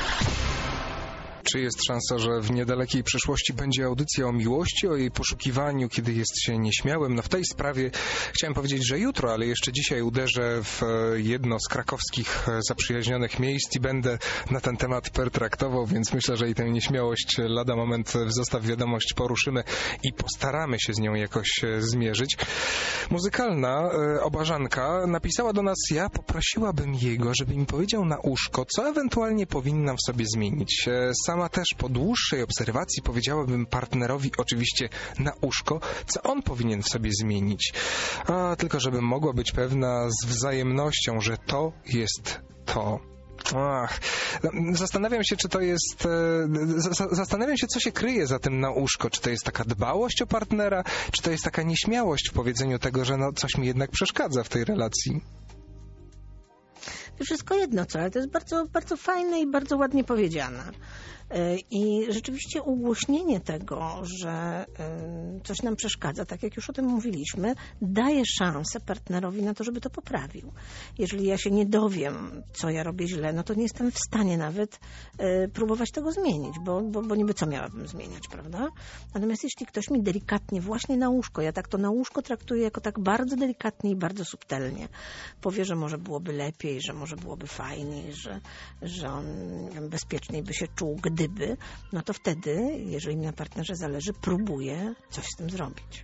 [SPEAKER 1] Czy jest szansa, że w niedalekiej przyszłości będzie audycja o miłości, o jej poszukiwaniu, kiedy jest się nieśmiałym? No w tej sprawie chciałem powiedzieć, że jutro, ale jeszcze dzisiaj uderzę w jedno z krakowskich zaprzyjaźnionych miejsc i będę na ten temat pertraktował, więc myślę, że i tę nieśmiałość lada moment w Zostaw Wiadomość poruszymy i postaramy się z nią jakoś zmierzyć. Muzykalna Obażanka napisała do nas: ja poprosiłabym jego, żeby mi powiedział na uszko, co ewentualnie powinnam w sobie zmienić. Sama też po dłuższej obserwacji powiedziałabym partnerowi oczywiście na uszko, co on powinien w sobie zmienić. Tylko żebym mogła być pewna z wzajemnością, że to jest to. Zastanawiam się, czy to jest... Zastanawiam się, co się kryje za tym na uszko. Czy to jest taka dbałość o partnera, czy to jest taka nieśmiałość w powiedzeniu tego, że coś mi jednak przeszkadza w tej relacji.
[SPEAKER 2] Wszystko jedno co, ale to jest bardzo, bardzo fajne i bardzo ładnie powiedziane. I rzeczywiście ugłośnienie tego, że coś nam przeszkadza, tak jak już o tym mówiliśmy, daje szansę partnerowi na to, żeby to poprawił. Jeżeli ja się nie dowiem, co ja robię źle, no to nie jestem w stanie nawet próbować tego zmienić, bo niby co miałabym zmieniać, prawda? Natomiast jeśli ktoś mi delikatnie, właśnie na łóżko, ja tak to na łóżko traktuję jako tak bardzo delikatnie i bardzo subtelnie, powie, że może byłoby lepiej, że może byłoby fajniej, że on bezpieczniej by się czuł, gdyby, no to wtedy, jeżeli mi na partnerze zależy, próbuję coś z tym zrobić.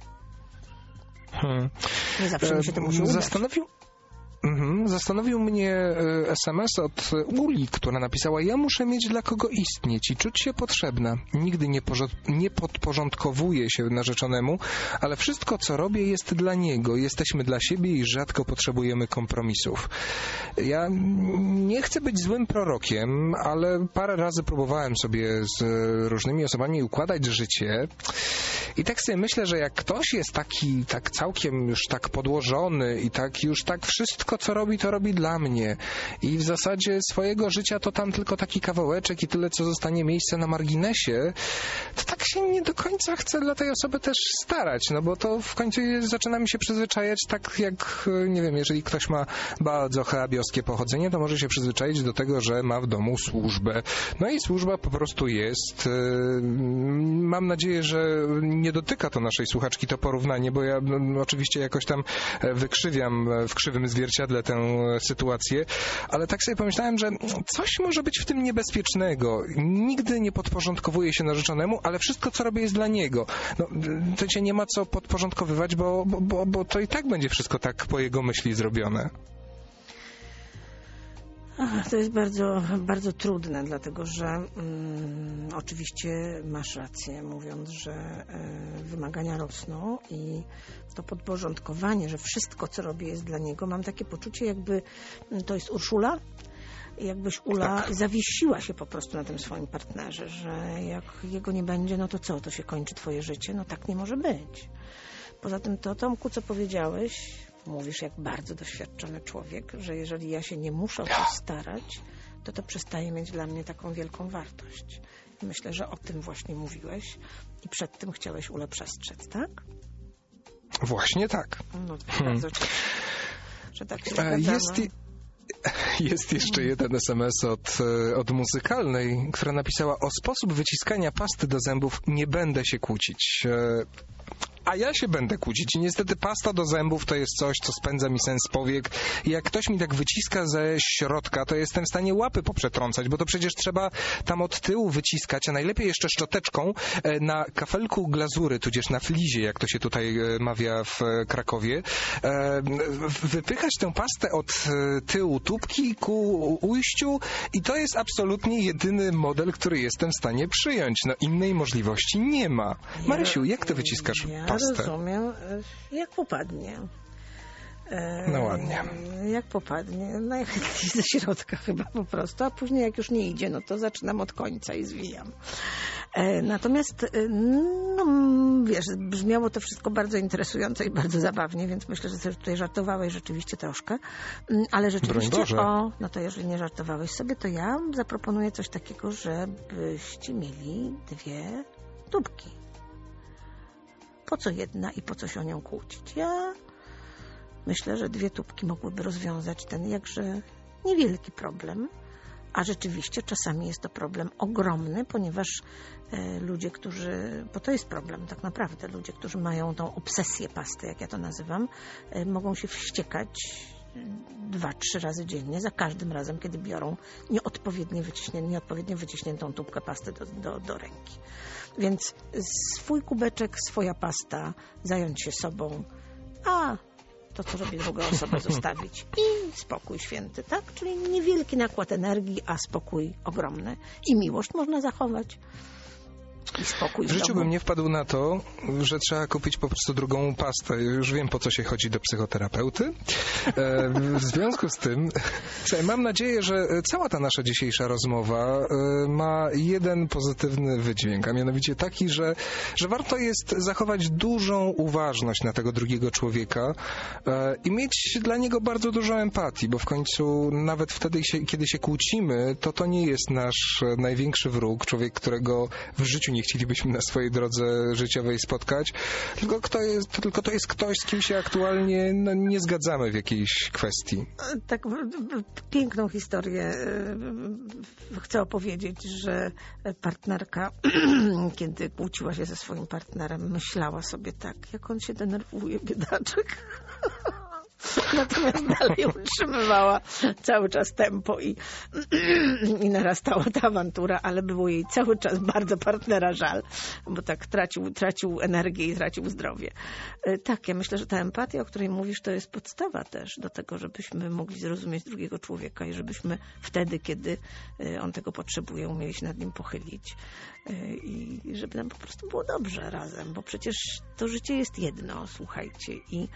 [SPEAKER 2] Nie zawsze mi się to musi udać.
[SPEAKER 1] Zastanowił mnie SMS od Uli, która napisała: ja muszę mieć dla kogo istnieć i czuć się potrzebna. Nigdy nie podporządkowuję się narzeczonemu, ale wszystko, co robię, jest dla niego. Jesteśmy dla siebie i rzadko potrzebujemy kompromisów. Ja nie chcę być złym prorokiem, ale parę razy próbowałem sobie z różnymi osobami układać życie i tak sobie myślę, że jak ktoś jest taki tak całkiem już tak podłożony i tak już tak wszystko, co robi, to robi dla mnie i w zasadzie swojego życia to tam tylko taki kawałeczek i tyle, co zostanie miejsce na marginesie, to tak się nie do końca chcę dla tej osoby też starać, no bo to w końcu zaczyna mi się przyzwyczajać tak jak, nie wiem, jeżeli ktoś ma bardzo hrabiowskie pochodzenie, to może się przyzwyczaić do tego, że ma w domu służbę. No i służba po prostu jest. Mam nadzieję, że nie dotyka to naszej słuchaczki to porównanie, bo ja oczywiście jakoś tam wykrzywiam w krzywym zwierciadle tę sytuację, ale tak sobie pomyślałem, że coś może być w tym niebezpiecznego. Nigdy nie podporządkowuję się narzeczonemu, ale wszystko, co robię, jest dla niego. No, to cię nie ma co podporządkowywać, bo to i tak będzie wszystko tak po jego myśli zrobione.
[SPEAKER 2] To jest bardzo, bardzo trudne, dlatego że oczywiście masz rację, mówiąc, że wymagania rosną i to podporządkowanie, że wszystko, co robię, jest dla niego. Mam takie poczucie, jakby to jest Urszula, jakbyś Ula zawiesiła się po prostu na tym swoim partnerze, że jak jego nie będzie, no to co, to się kończy twoje życie? No tak nie może być. Poza tym to, Tomku, co powiedziałeś, mówisz jak bardzo doświadczony człowiek, że jeżeli ja się nie muszę o to starać, to przestaje mieć dla mnie taką wielką wartość. I myślę, że o tym właśnie mówiłeś i przed tym chciałeś Ulę przestrzec, tak?
[SPEAKER 1] Właśnie tak.
[SPEAKER 2] No, bardzo cieszę, że tak się zgadzamy.
[SPEAKER 1] Jest jeszcze jeden SMS od muzykalnej, która napisała: o sposób wyciskania pasty do zębów nie będę się kłócić. A ja się będę kłócić i niestety pasta do zębów to jest coś, co spędza mi sens powiek. I jak ktoś mi tak wyciska ze środka, to jestem w stanie łapy poprzetrącać, bo to przecież trzeba tam od tyłu wyciskać, a najlepiej jeszcze szczoteczką na kafelku glazury, tudzież na flizie, jak to się tutaj mawia w Krakowie, wypychać tę pastę od tyłu tubki ku ujściu i to jest absolutnie jedyny model, który jestem w stanie przyjąć. No innej możliwości nie ma. Marysiu, jak ty wyciskasz pastę?
[SPEAKER 2] Rozumiem, jak popadnie.
[SPEAKER 1] No ładnie.
[SPEAKER 2] Jak popadnie. Najchętniej ze środka chyba po prostu, a później jak już nie idzie, no to zaczynam od końca i zwijam. Natomiast, no wiesz, brzmiało to wszystko bardzo interesująco i bardzo zabawnie, więc myślę, że sobie tutaj żartowałeś rzeczywiście troszkę. Ale rzeczywiście, no to jeżeli nie żartowałeś sobie, to ja zaproponuję coś takiego, żebyście mieli 2 tubki. Po co jedna i po co się o nią kłócić? Ja myślę, że 2 tubki mogłyby rozwiązać ten jakże niewielki problem, a rzeczywiście czasami jest to problem ogromny, ponieważ ludzie, bo to jest problem tak naprawdę, ludzie, którzy mają tą obsesję pasty, jak ja to nazywam, mogą się wściekać 2-3 razy dziennie, za każdym razem, kiedy biorą nieodpowiednio wyciśniętą tubkę pasty do ręki. Więc swój kubeczek, swoja pasta, zająć się sobą, a to, co robi drugą osobę, zostawić i spokój święty, tak? Czyli niewielki nakład energii, a spokój ogromny. I miłość można zachować. I spokój w
[SPEAKER 1] życiu
[SPEAKER 2] domu.
[SPEAKER 1] bym nie wpadł na to, że trzeba kupić po prostu drugą pastę. Już wiem, po co się chodzi do psychoterapeuty. W związku z tym mam nadzieję, że cała ta nasza dzisiejsza rozmowa ma jeden pozytywny wydźwięk, a mianowicie taki, że warto jest zachować dużą uważność na tego drugiego człowieka i mieć dla niego bardzo dużo empatii, bo w końcu nawet wtedy, kiedy się kłócimy, to nie jest nasz największy wróg, człowiek, którego w życiu nie chcielibyśmy na swojej drodze życiowej spotkać, tylko to jest ktoś, z kim się aktualnie nie zgadzamy w jakiejś kwestii.
[SPEAKER 2] Tak, piękną historię chcę opowiedzieć, że partnerka, kiedy kłóciła się ze swoim partnerem, myślała sobie tak, jak on się denerwuje, biedaczek. Natomiast dalej utrzymywała cały czas tempo i narastała ta awantura, ale było jej cały czas bardzo partnera żal, bo tak tracił energię i tracił zdrowie. Tak, ja myślę, że ta empatia, o której mówisz, to jest podstawa też do tego, żebyśmy mogli zrozumieć drugiego człowieka i żebyśmy wtedy, kiedy on tego potrzebuje, umieli się nad nim pochylić i żeby nam po prostu było dobrze razem, bo przecież to życie jest jedno, słuchajcie, i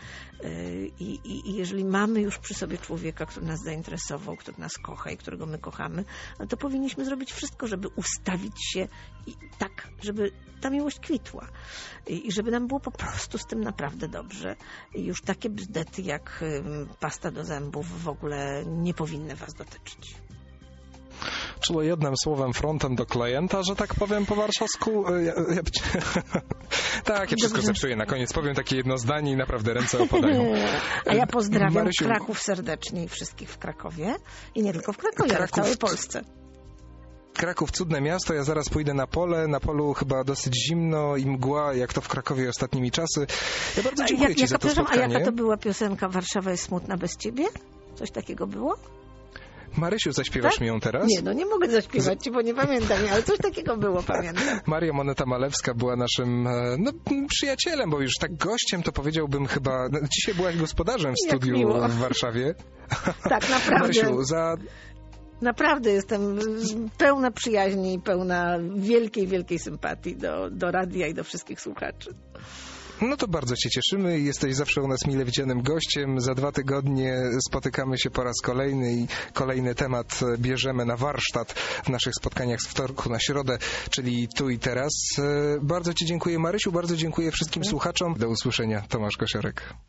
[SPEAKER 2] jeżeli mamy już przy sobie człowieka, który nas zainteresował, który nas kocha i którego my kochamy, no to powinniśmy zrobić wszystko, żeby ustawić się tak, żeby ta miłość kwitła i żeby nam było po prostu z tym naprawdę dobrze. I już takie bzdety jak pasta do zębów w ogóle nie powinny was dotyczyć.
[SPEAKER 1] Czyli jednym słowem frontem do klienta, że tak powiem po warszawsku. Tak, ja wszystko zepsuję na koniec. Powiem takie jedno zdanie i naprawdę ręce opadają.
[SPEAKER 2] A ja pozdrawiam
[SPEAKER 1] Marysiu,
[SPEAKER 2] Kraków serdecznie i wszystkich w Krakowie. I nie tylko w Krakowie, ale w całej Polsce.
[SPEAKER 1] Kraków, cudne miasto, ja zaraz pójdę na pole, na polu chyba dosyć zimno i mgła, jak to w Krakowie ostatnimi czasy. Ja bardzo dziękuję Ci za to spotkanie.
[SPEAKER 2] A jaka to była piosenka Warszawa jest smutna bez Ciebie? Coś takiego było?
[SPEAKER 1] Marysiu, zaśpiewasz mi ją teraz?
[SPEAKER 2] Nie, no nie mogę zaśpiewać Ci, bo nie pamiętam, ale coś takiego było, pamiętam.
[SPEAKER 1] Maria Moneta-Malewska była naszym przyjacielem, bo już tak gościem to powiedziałbym chyba... Dzisiaj byłaś gospodarzem w studiu w Warszawie.
[SPEAKER 2] Tak, naprawdę.
[SPEAKER 1] Marysiu,
[SPEAKER 2] Naprawdę jestem pełna przyjaźni i pełna wielkiej, wielkiej sympatii do radia i do wszystkich słuchaczy.
[SPEAKER 1] No to bardzo się cieszymy. Jesteś zawsze u nas mile widzianym gościem. Za 2 tygodnie spotykamy się po raz kolejny i kolejny temat bierzemy na warsztat w naszych spotkaniach z wtorku na środę, czyli tu i teraz. Bardzo Ci dziękuję, Marysiu, bardzo dziękuję wszystkim słuchaczom. Do usłyszenia. Tomasz Kosiorek.